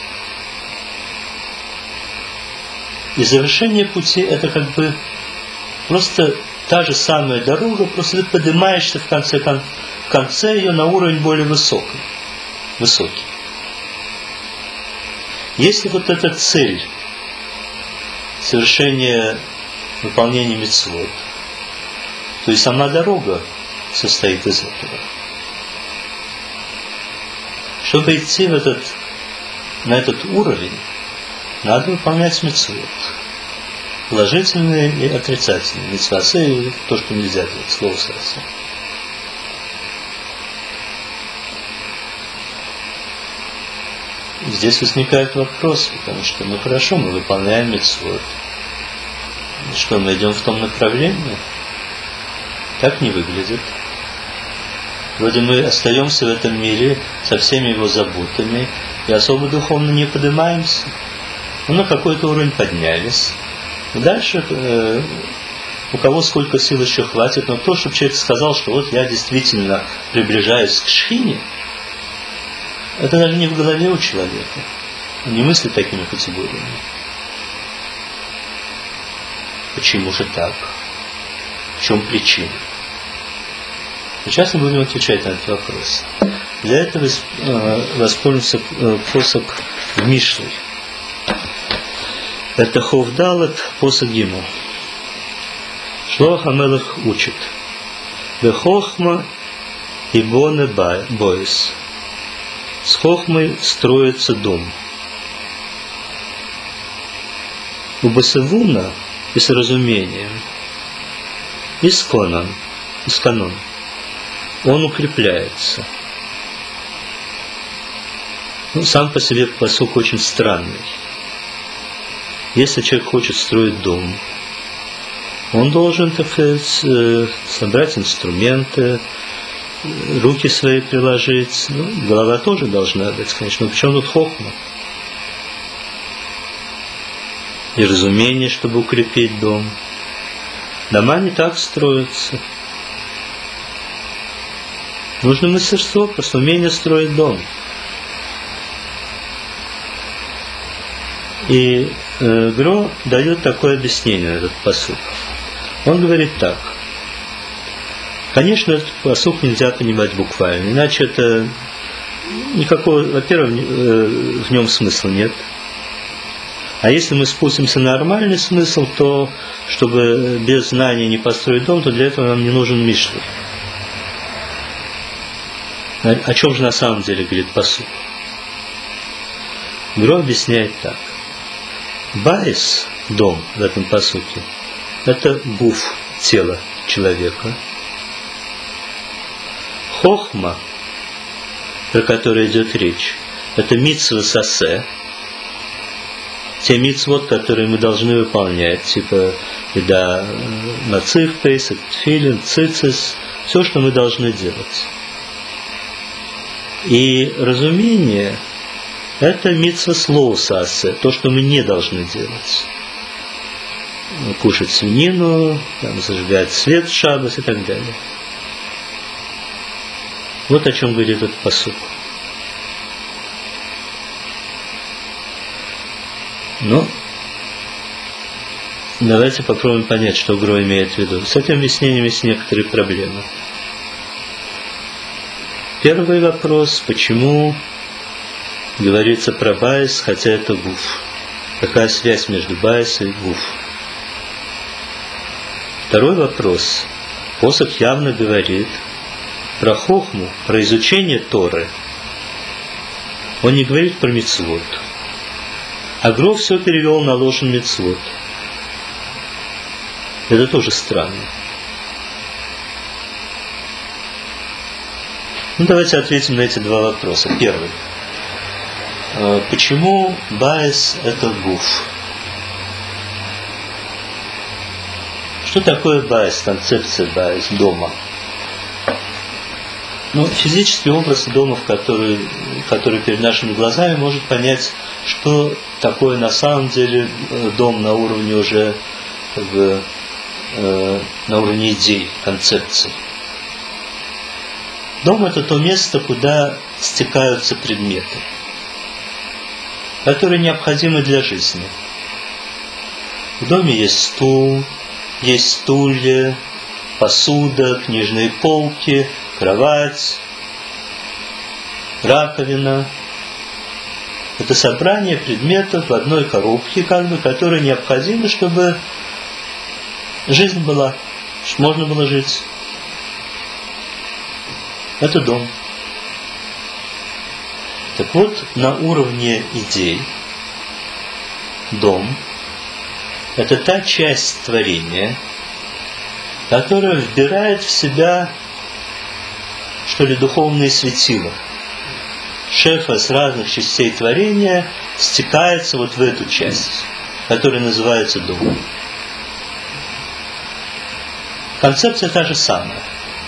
И завершение пути это как бы просто та же самая дорога, просто ты поднимаешься в конце концов, в конце ее на уровень более высокий. высокий. Если вот эта цель совершения выполнения мицвот, то и сама дорога состоит из этого. Чтобы идти в этот, на этот уровень, надо выполнять мицвот. Положительные и отрицательные. Мицвасы – то, что нельзя делать, слово совсем. Здесь возникает вопрос, потому что, ну хорошо, мы выполняем мицвот. Что, мы идем в том направлении? Так не выглядит. Вроде мы остаемся в этом мире со всеми его заботами и особо духовно не поднимаемся. Мы на какой-то уровень поднялись. И дальше э, у кого сколько сил еще хватит, но то, чтобы человек сказал, что вот я действительно приближаюсь к шхине, это даже не в голове у человека. Он не мыслит такими категориями. Почему же так? В чем причина? Сейчас мы будем отвечать на этот вопрос. Для этого воспользуемся посох в Мишле. Это Ховдалет, посох Гимел. Шлох Амелах учит. Бехохма и боне боис. С хохмой строится дом. У Басевуна и с разумением, и с коном, и с канон. Он укрепляется. Ну, сам по себе пасук очень странный. Если человек хочет строить дом, он должен, так сказать, собрать инструменты, руки свои приложить. Ну, голова тоже должна быть, конечно. Но причем тут хохма? И разумение, чтобы укрепить дом. Дома не так строятся. Нужно мастерство, просто умение строить дом. И э, Гро дает такое объяснение на этот пасук. Он говорит так. Конечно, этот пасук нельзя понимать буквально, иначе это никакого, во-первых, в нем смысла нет. А если мы спустимся на нормальный смысл, то, чтобы без знания не построить дом, то для этого нам не нужен Мишли. О чем же на самом деле говорит пасук? Гро объясняет так. Байс, дом в этом пасуке, это гуф, тело человека. Хохма, про который идет речь, это мицва сасе, те мицвот, которые мы должны выполнять, типа еда нацив, пейсак, тфилин, цицис, все, что мы должны делать. И разумение – это мицва слоу сасе, то, что мы не должны делать. Кушать свинину, там, зажигать свет в шаббат и так далее. Вот о чем говорит этот пасук. Но давайте попробуем понять, что Гро имеет в виду. С этим объяснением есть некоторые проблемы. Первый вопрос, почему говорится про байс, хотя это гуф? Какая связь между байс и гуф? Второй вопрос. Посох явно говорит про хохму, про изучение Торы. Он не говорит про мицвот. А Гро все перевел на лошен мицвот. Это тоже странно. Ну, давайте ответим на эти два вопроса. Первый. Почему байс – это гуф? Что такое байс, концепция байс, дома? Ну, физический образ дома, в который, который перед нашими глазами, может понять, что такое на самом деле дом на уровне уже, как бы, э, на уровне идей, концепций. Дом – это то место, куда стекаются предметы, которые необходимы для жизни. В доме есть стул, есть стулья, посуда, книжные полки, кровать, раковина. Это собрание предметов в одной коробке, как бы, которые необходимы, чтобы жизнь была, чтобы можно было жить. Это дом. Так вот, на уровне идей дом – это та часть творения, которая вбирает в себя, что ли, духовные светила. Шефа с разных частей творения стекается вот в эту часть, которая называется дом. Концепция та же самая.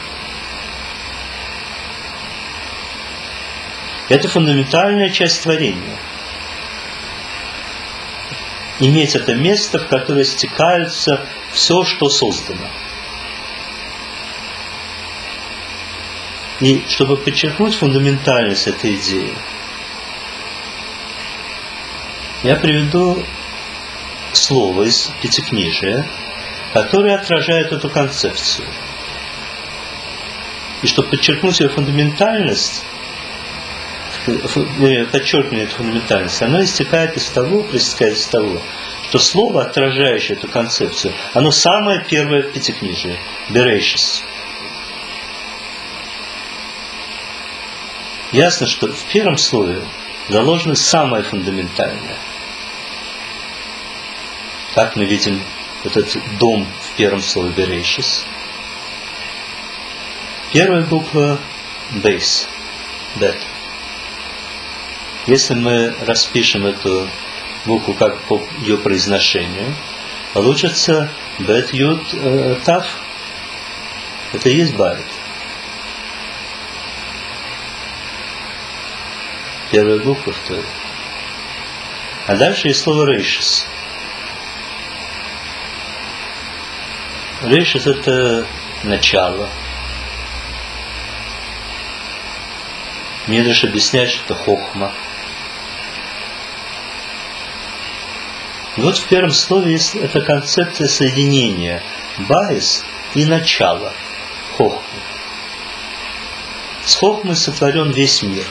Это фундаментальная часть творения. Иметь это место, в которое стекается все, что создано. И чтобы подчеркнуть фундаментальность этой идеи, я приведу слово из Пятикнижия, которое отражает эту концепцию. И чтобы подчеркнуть ее фундаментальность, подчеркивание эту фундаментальность, оно истекает из того, проистекает из того, что слово, отражающее эту концепцию, оно самое первое в Пятикнижии, Берешис. Ясно, что в первом слове заложено самое фундаментальное. Как мы видим этот дом в первом слове Берешис. Первая буква Бейс, Бет. Если мы распишем эту букву как по ее произношению, получится Бет Юд э, Тав. Это и есть Байт. Первая буква в Торе. А дальше есть слово Рейшис. Рейшис – это начало. Мидраш объясняет, что это хохма. И вот в первом слове есть эта концепция соединения байс и начала хохмы. С хохмой сотворен весь мир.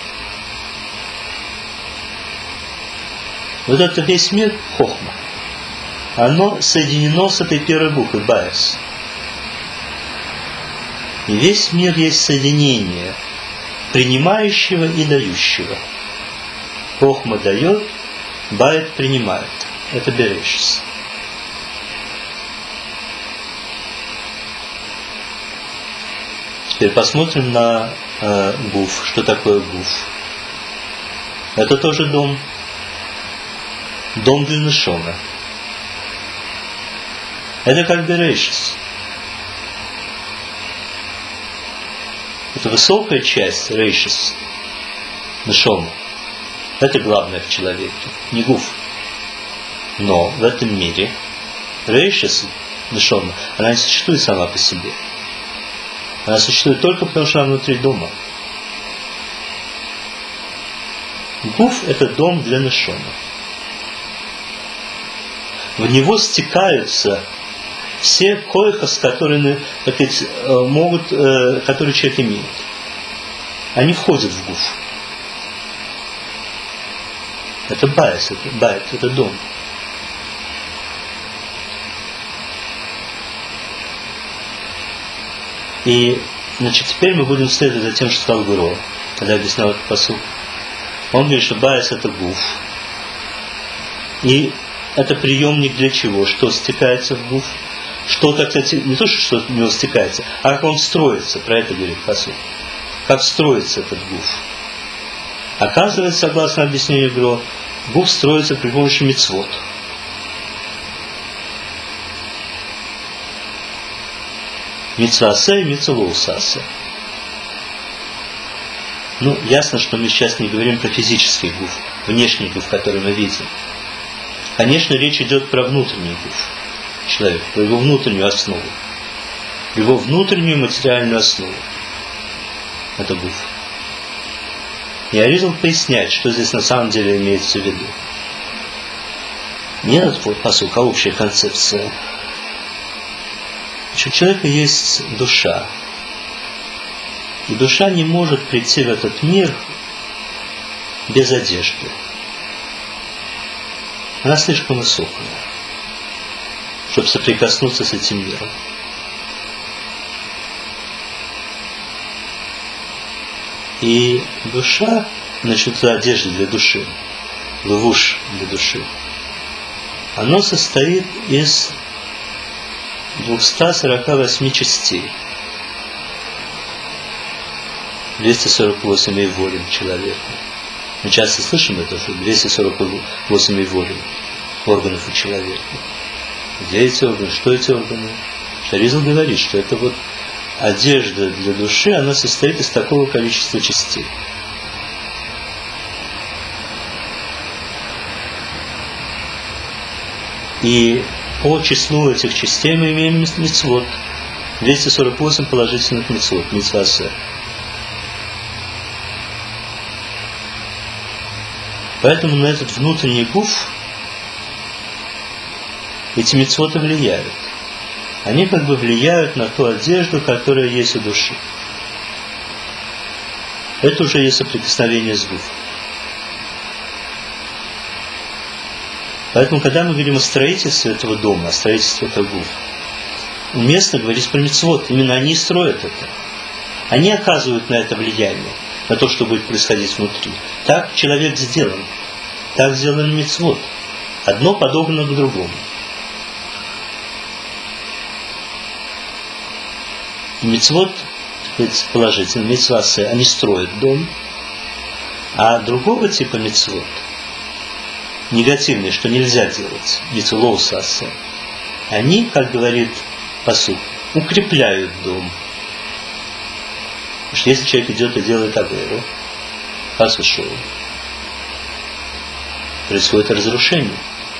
Вот это весь мир хохма. Оно соединено с этой первой буквой байс. И весь мир есть соединение принимающего и дающего. Хохма дает, байт принимает. Это Берешис. Теперь посмотрим на э, Гуф. Что такое Гуф? Это тоже дом. Дом для Нешома. Это как Берешис. Это высокая часть Рейшис, Нешома. Это главное в человеке, не Гуф. Но в этом мире Рейшис, Нешома, она не существует сама по себе. Она существует только потому, что она внутри дома. Гуф – это дом для Нешома. В него стекаются все койхос, которые, так сказать, могут, которые человек имеет. Они входят в гуф. Это байс, это байт, это дом. И, значит, теперь мы будем следовать за тем, что сказал Гуро, когда объяснял этот пасук. Он говорит, что байс это гуф. И это приемник для чего? Что стекается в гуф? Что-то, кстати, не то, что в него стекается, а как он строится, про это говорит пасук. Как строится этот гуф. Оказывается, согласно объяснению Гуро, гуф строится при помощи мицвот. Мицвасе и мицвоусасе. Ну, ясно, что мы сейчас не говорим про физический гуф, внешний гуф, который мы видим. Конечно, речь идет про внутренний гуф человека, про его внутреннюю основу. Его внутреннюю материальную основу. Это гуф. И Аризал поясняет, что здесь на самом деле имеется в виду. Не этот вот пасук, а общая концепция. Значит, у человека есть душа. И душа не может прийти в этот мир без одежды. Она слишком высокая, чтобы соприкоснуться с этим миром. И душа, значит, одежда для души, левуш для души, оно состоит из двухсот сорока восьми частей. двести сорок восемь эйворим человека. Мы часто слышим это, что двести сорок восемь эйворим органов у человека. Где эти органы? Что эти органы? Шаризл говорит, что это вот одежда для души, она состоит из такого количества частей. И по числу этих частей мы имеем мицвот. двести сорок восемь положительных мицвот, мицвасе. Поэтому на этот внутренний гуф эти мицвоты влияют. Они как бы влияют на ту одежду, которая есть у души. Это уже есть соприкосновение с гуфом. Поэтому, когда мы говорим о строительстве этого дома, о строительстве этого гуфа, уместно говорить про мицвот. Именно они и строят это. Они оказывают на это влияние, на то, что будет происходить внутри. Так человек сделан. Так сделан мицвот. Одно подобно к другому. Мицвот, положительно, мицвасе, они строят дом, а другого типа мицвот, негативные, что нельзя делать, мицволоусасе, они, как говорит пасук, укрепляют дом. Потому что если человек идет и делает авейру, хас ушел, происходит разрушение.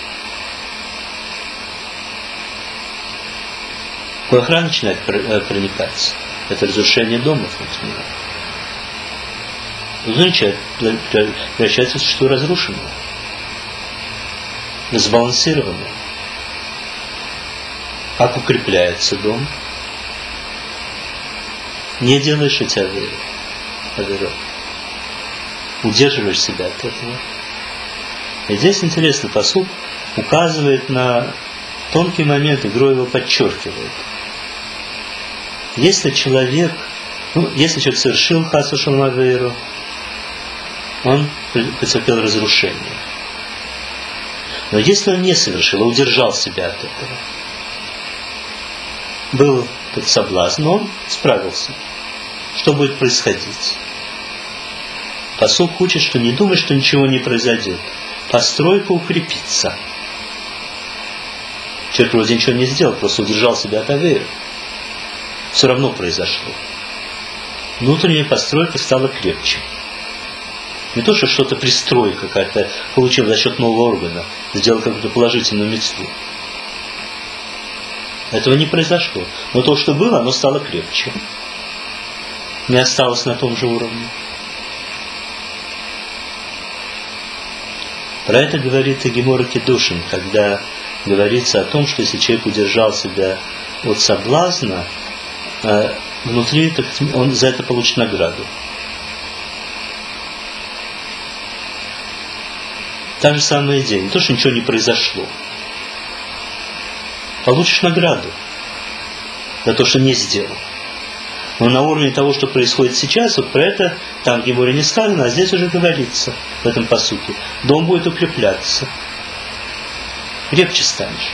Куахра начинает проникать. Это разрушение дома внутри него. Внутри человек превращается в существо разрушенное, разбалансированное. Как укрепляется дом? Не делаешь эти авейры. Удерживаешь себя от этого. И здесь интересно, пасук указывает на тонкий момент, и Гро его подчеркивает. Если человек, ну, если человек совершил хасу шалмавейру, он потерпел разрушение. Но если он не совершил, а удержал себя от этого, был этот соблазн, но он справился. Что будет происходить? Пасук учит, что не думай, что ничего не произойдет. Постройка укрепится. Человек вроде ничего не сделал, просто удержал себя от авейры. Все равно произошло. Внутренняя постройка стала крепче. Не то, что что-то пристройка какая-то получил за счет нового органа, сделал какую-то положительную мицву. Этого не произошло. Но то, что было, оно стало крепче. Не осталось на том же уровне. Про это говорит и Гемора Кедушин, когда говорится о том, что если человек удержал себя от соблазна, внутри он за это получит награду. Та же самая идея. Не то, что ничего не произошло. Получишь награду за то, что не сделал. Но на уровне того, что происходит сейчас, вот про это там в Геморе не сказано, а здесь уже говорится в этом пасуке. Дом будет укрепляться. Крепче станешь.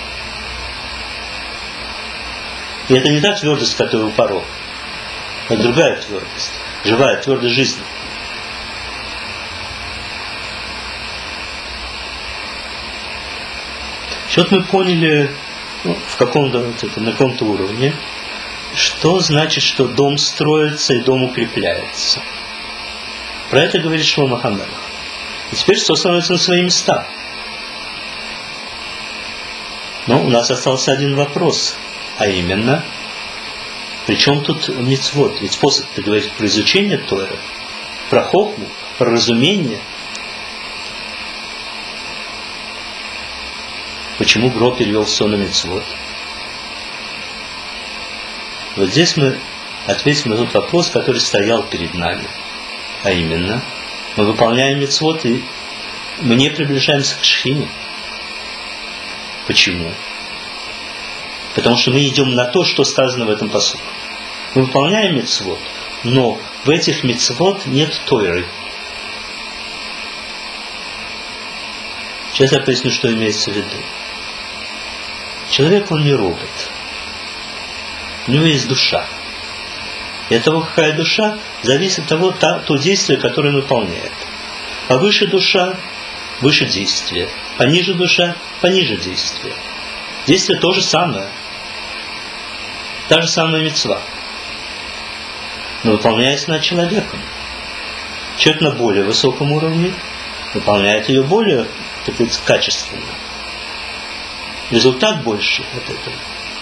И это не та твердость, которая у порога. Это другая твердость. Живая твердость жизни. Вот мы поняли, ну, в каком-то, вот на каком-то уровне, что значит, что дом строится и дом укрепляется. Про это говорит Шломо ха-Мелех. И теперь все становится на свои места. Но у нас остался один вопрос, а именно, при чем тут мицвот? Ведь способ ты говоришь про изучение Торы, про хохму, про разумение. Почему Гро перевел все на мицвот? Вот здесь мы ответить на тот вопрос, который стоял перед нами. А именно, мы выполняем мицвот, и мы не приближаемся к шхине. Почему? Потому что мы идем на то, что сказано в этом пасуке. Мы выполняем мицвот, но в этих мицвот нет Тойры. Сейчас я поясню, что имеется в виду. Человек, он не робот. У него есть душа. И от того, какая душа, зависит от того, то, то действие, которое он выполняет. Повыше душа, выше действие. Пониже душа, пониже действие. Действие то же самое. Та же самая мицва. Но выполняется над человеком. Человек на более высоком уровне выполняет ее более, так сказать, качественно. Результат больше от этого.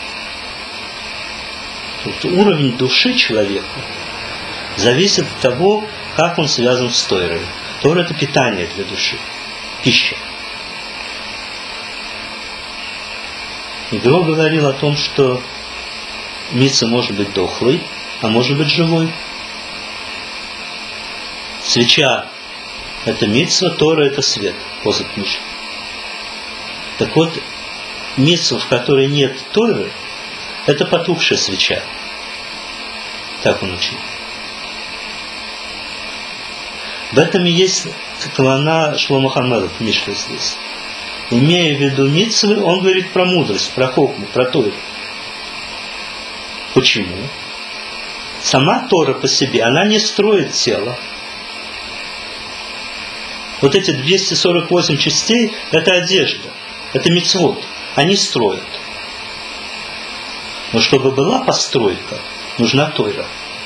Вот уровень души человека зависит от того, как он связан с Тойрой. Тора – это питание для души, пища. И Гро говорил о том, что мицва может быть дохлой, а может быть живой. Свеча – это мицва, Тора – это свет, посох Мишны. Так вот, мицва, в которой нет Торы, это потухшая свеча. Так он учил. В этом и есть кавана Шломо Хамелех в Мишне здесь. Имея в виду мицвы, он говорит про мудрость, про хохму, про Тору. Почему? Сама Тора по себе, она не строит тело. Вот эти двести сорок восемь частей – это одежда, это мицвот. Они строят. Но чтобы была постройка, нужна Тора.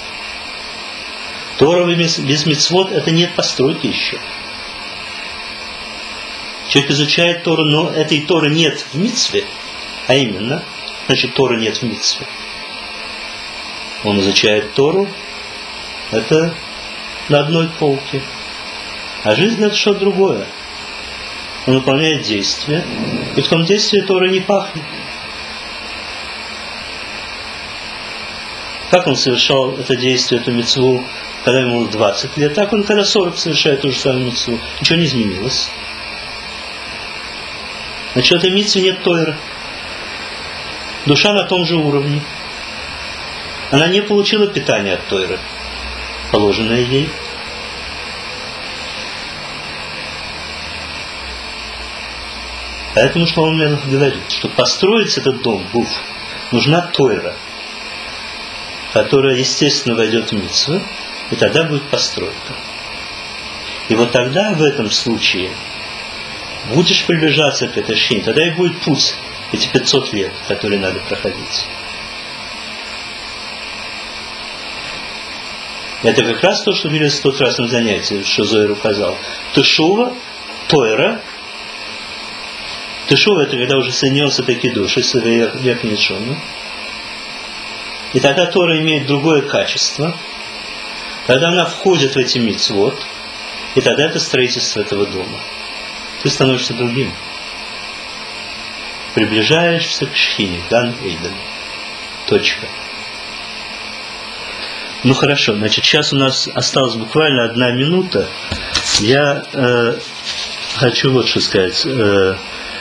Тора без мицвот – это нет постройки еще. Человек изучает Тору, но этой Торы нет в мицве, а именно, значит, Торы нет в мицве. Он изучает Тору, это на одной полке. А жизнь – это что-то другое. Он выполняет действия, и в том действии Тора не пахнет. Как он совершал это действие, эту мицву, когда ему двадцать лет, так он, когда сорок, совершает ту же самую мицву. Ничего не изменилось. Значит, в этой мицве нет Тойры. Душа на том же уровне. Она не получила питание от Тойры, положенное ей. Поэтому Шломо Мелех говорит, что построить этот дом, Гуф, нужна Тойра, которая, естественно, войдет в мицву, и тогда будет постройка. И вот тогда, в этом случае, будешь приближаться к этой шхине, тогда и будет путь, эти пятьсот лет, которые надо проходить. Это как раз то, что говорилось в тот раз на занятии, что Зоир указал. Тешува, Тойра. Тешува – это когда уже соединился такие души с верхней шоной. И тогда Тора имеет другое качество. Тогда она входит в эти мицвот. И тогда это строительство этого дома. Ты становишься другим. Приближаешься к шхине, Ган Эйден. Точка. Ну хорошо, значит, сейчас у нас осталась буквально одна минута. Я э, хочу вот что сказать. Э,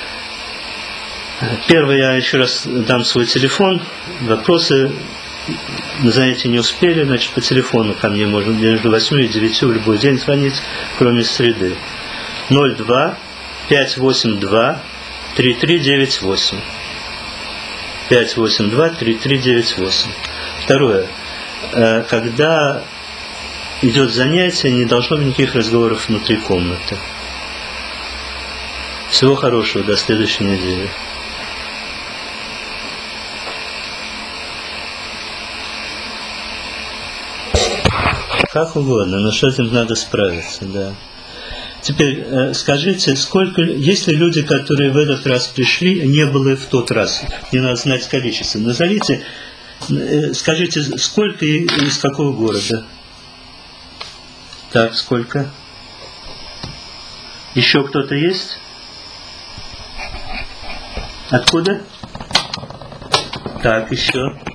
первое, я еще раз дам свой телефон. Вопросы на занятии не успели, значит, по телефону ко мне можно между восьмью и девятью в любой день звонить, кроме среды. ноль два пять восемь два три три девять восемь. пять восемь два три три девять восемь. Второе. Когда идет занятие, не должно быть никаких разговоров внутри комнаты. Всего хорошего, до следующей недели. Как угодно, но с этим надо справиться, да. Теперь э, скажите, сколько, есть ли люди, которые в этот раз пришли, не было в тот раз? Не надо знать количество. Назовите, э, скажите, сколько и из какого города? Так, сколько? Еще кто-то есть? Откуда? Так, еще.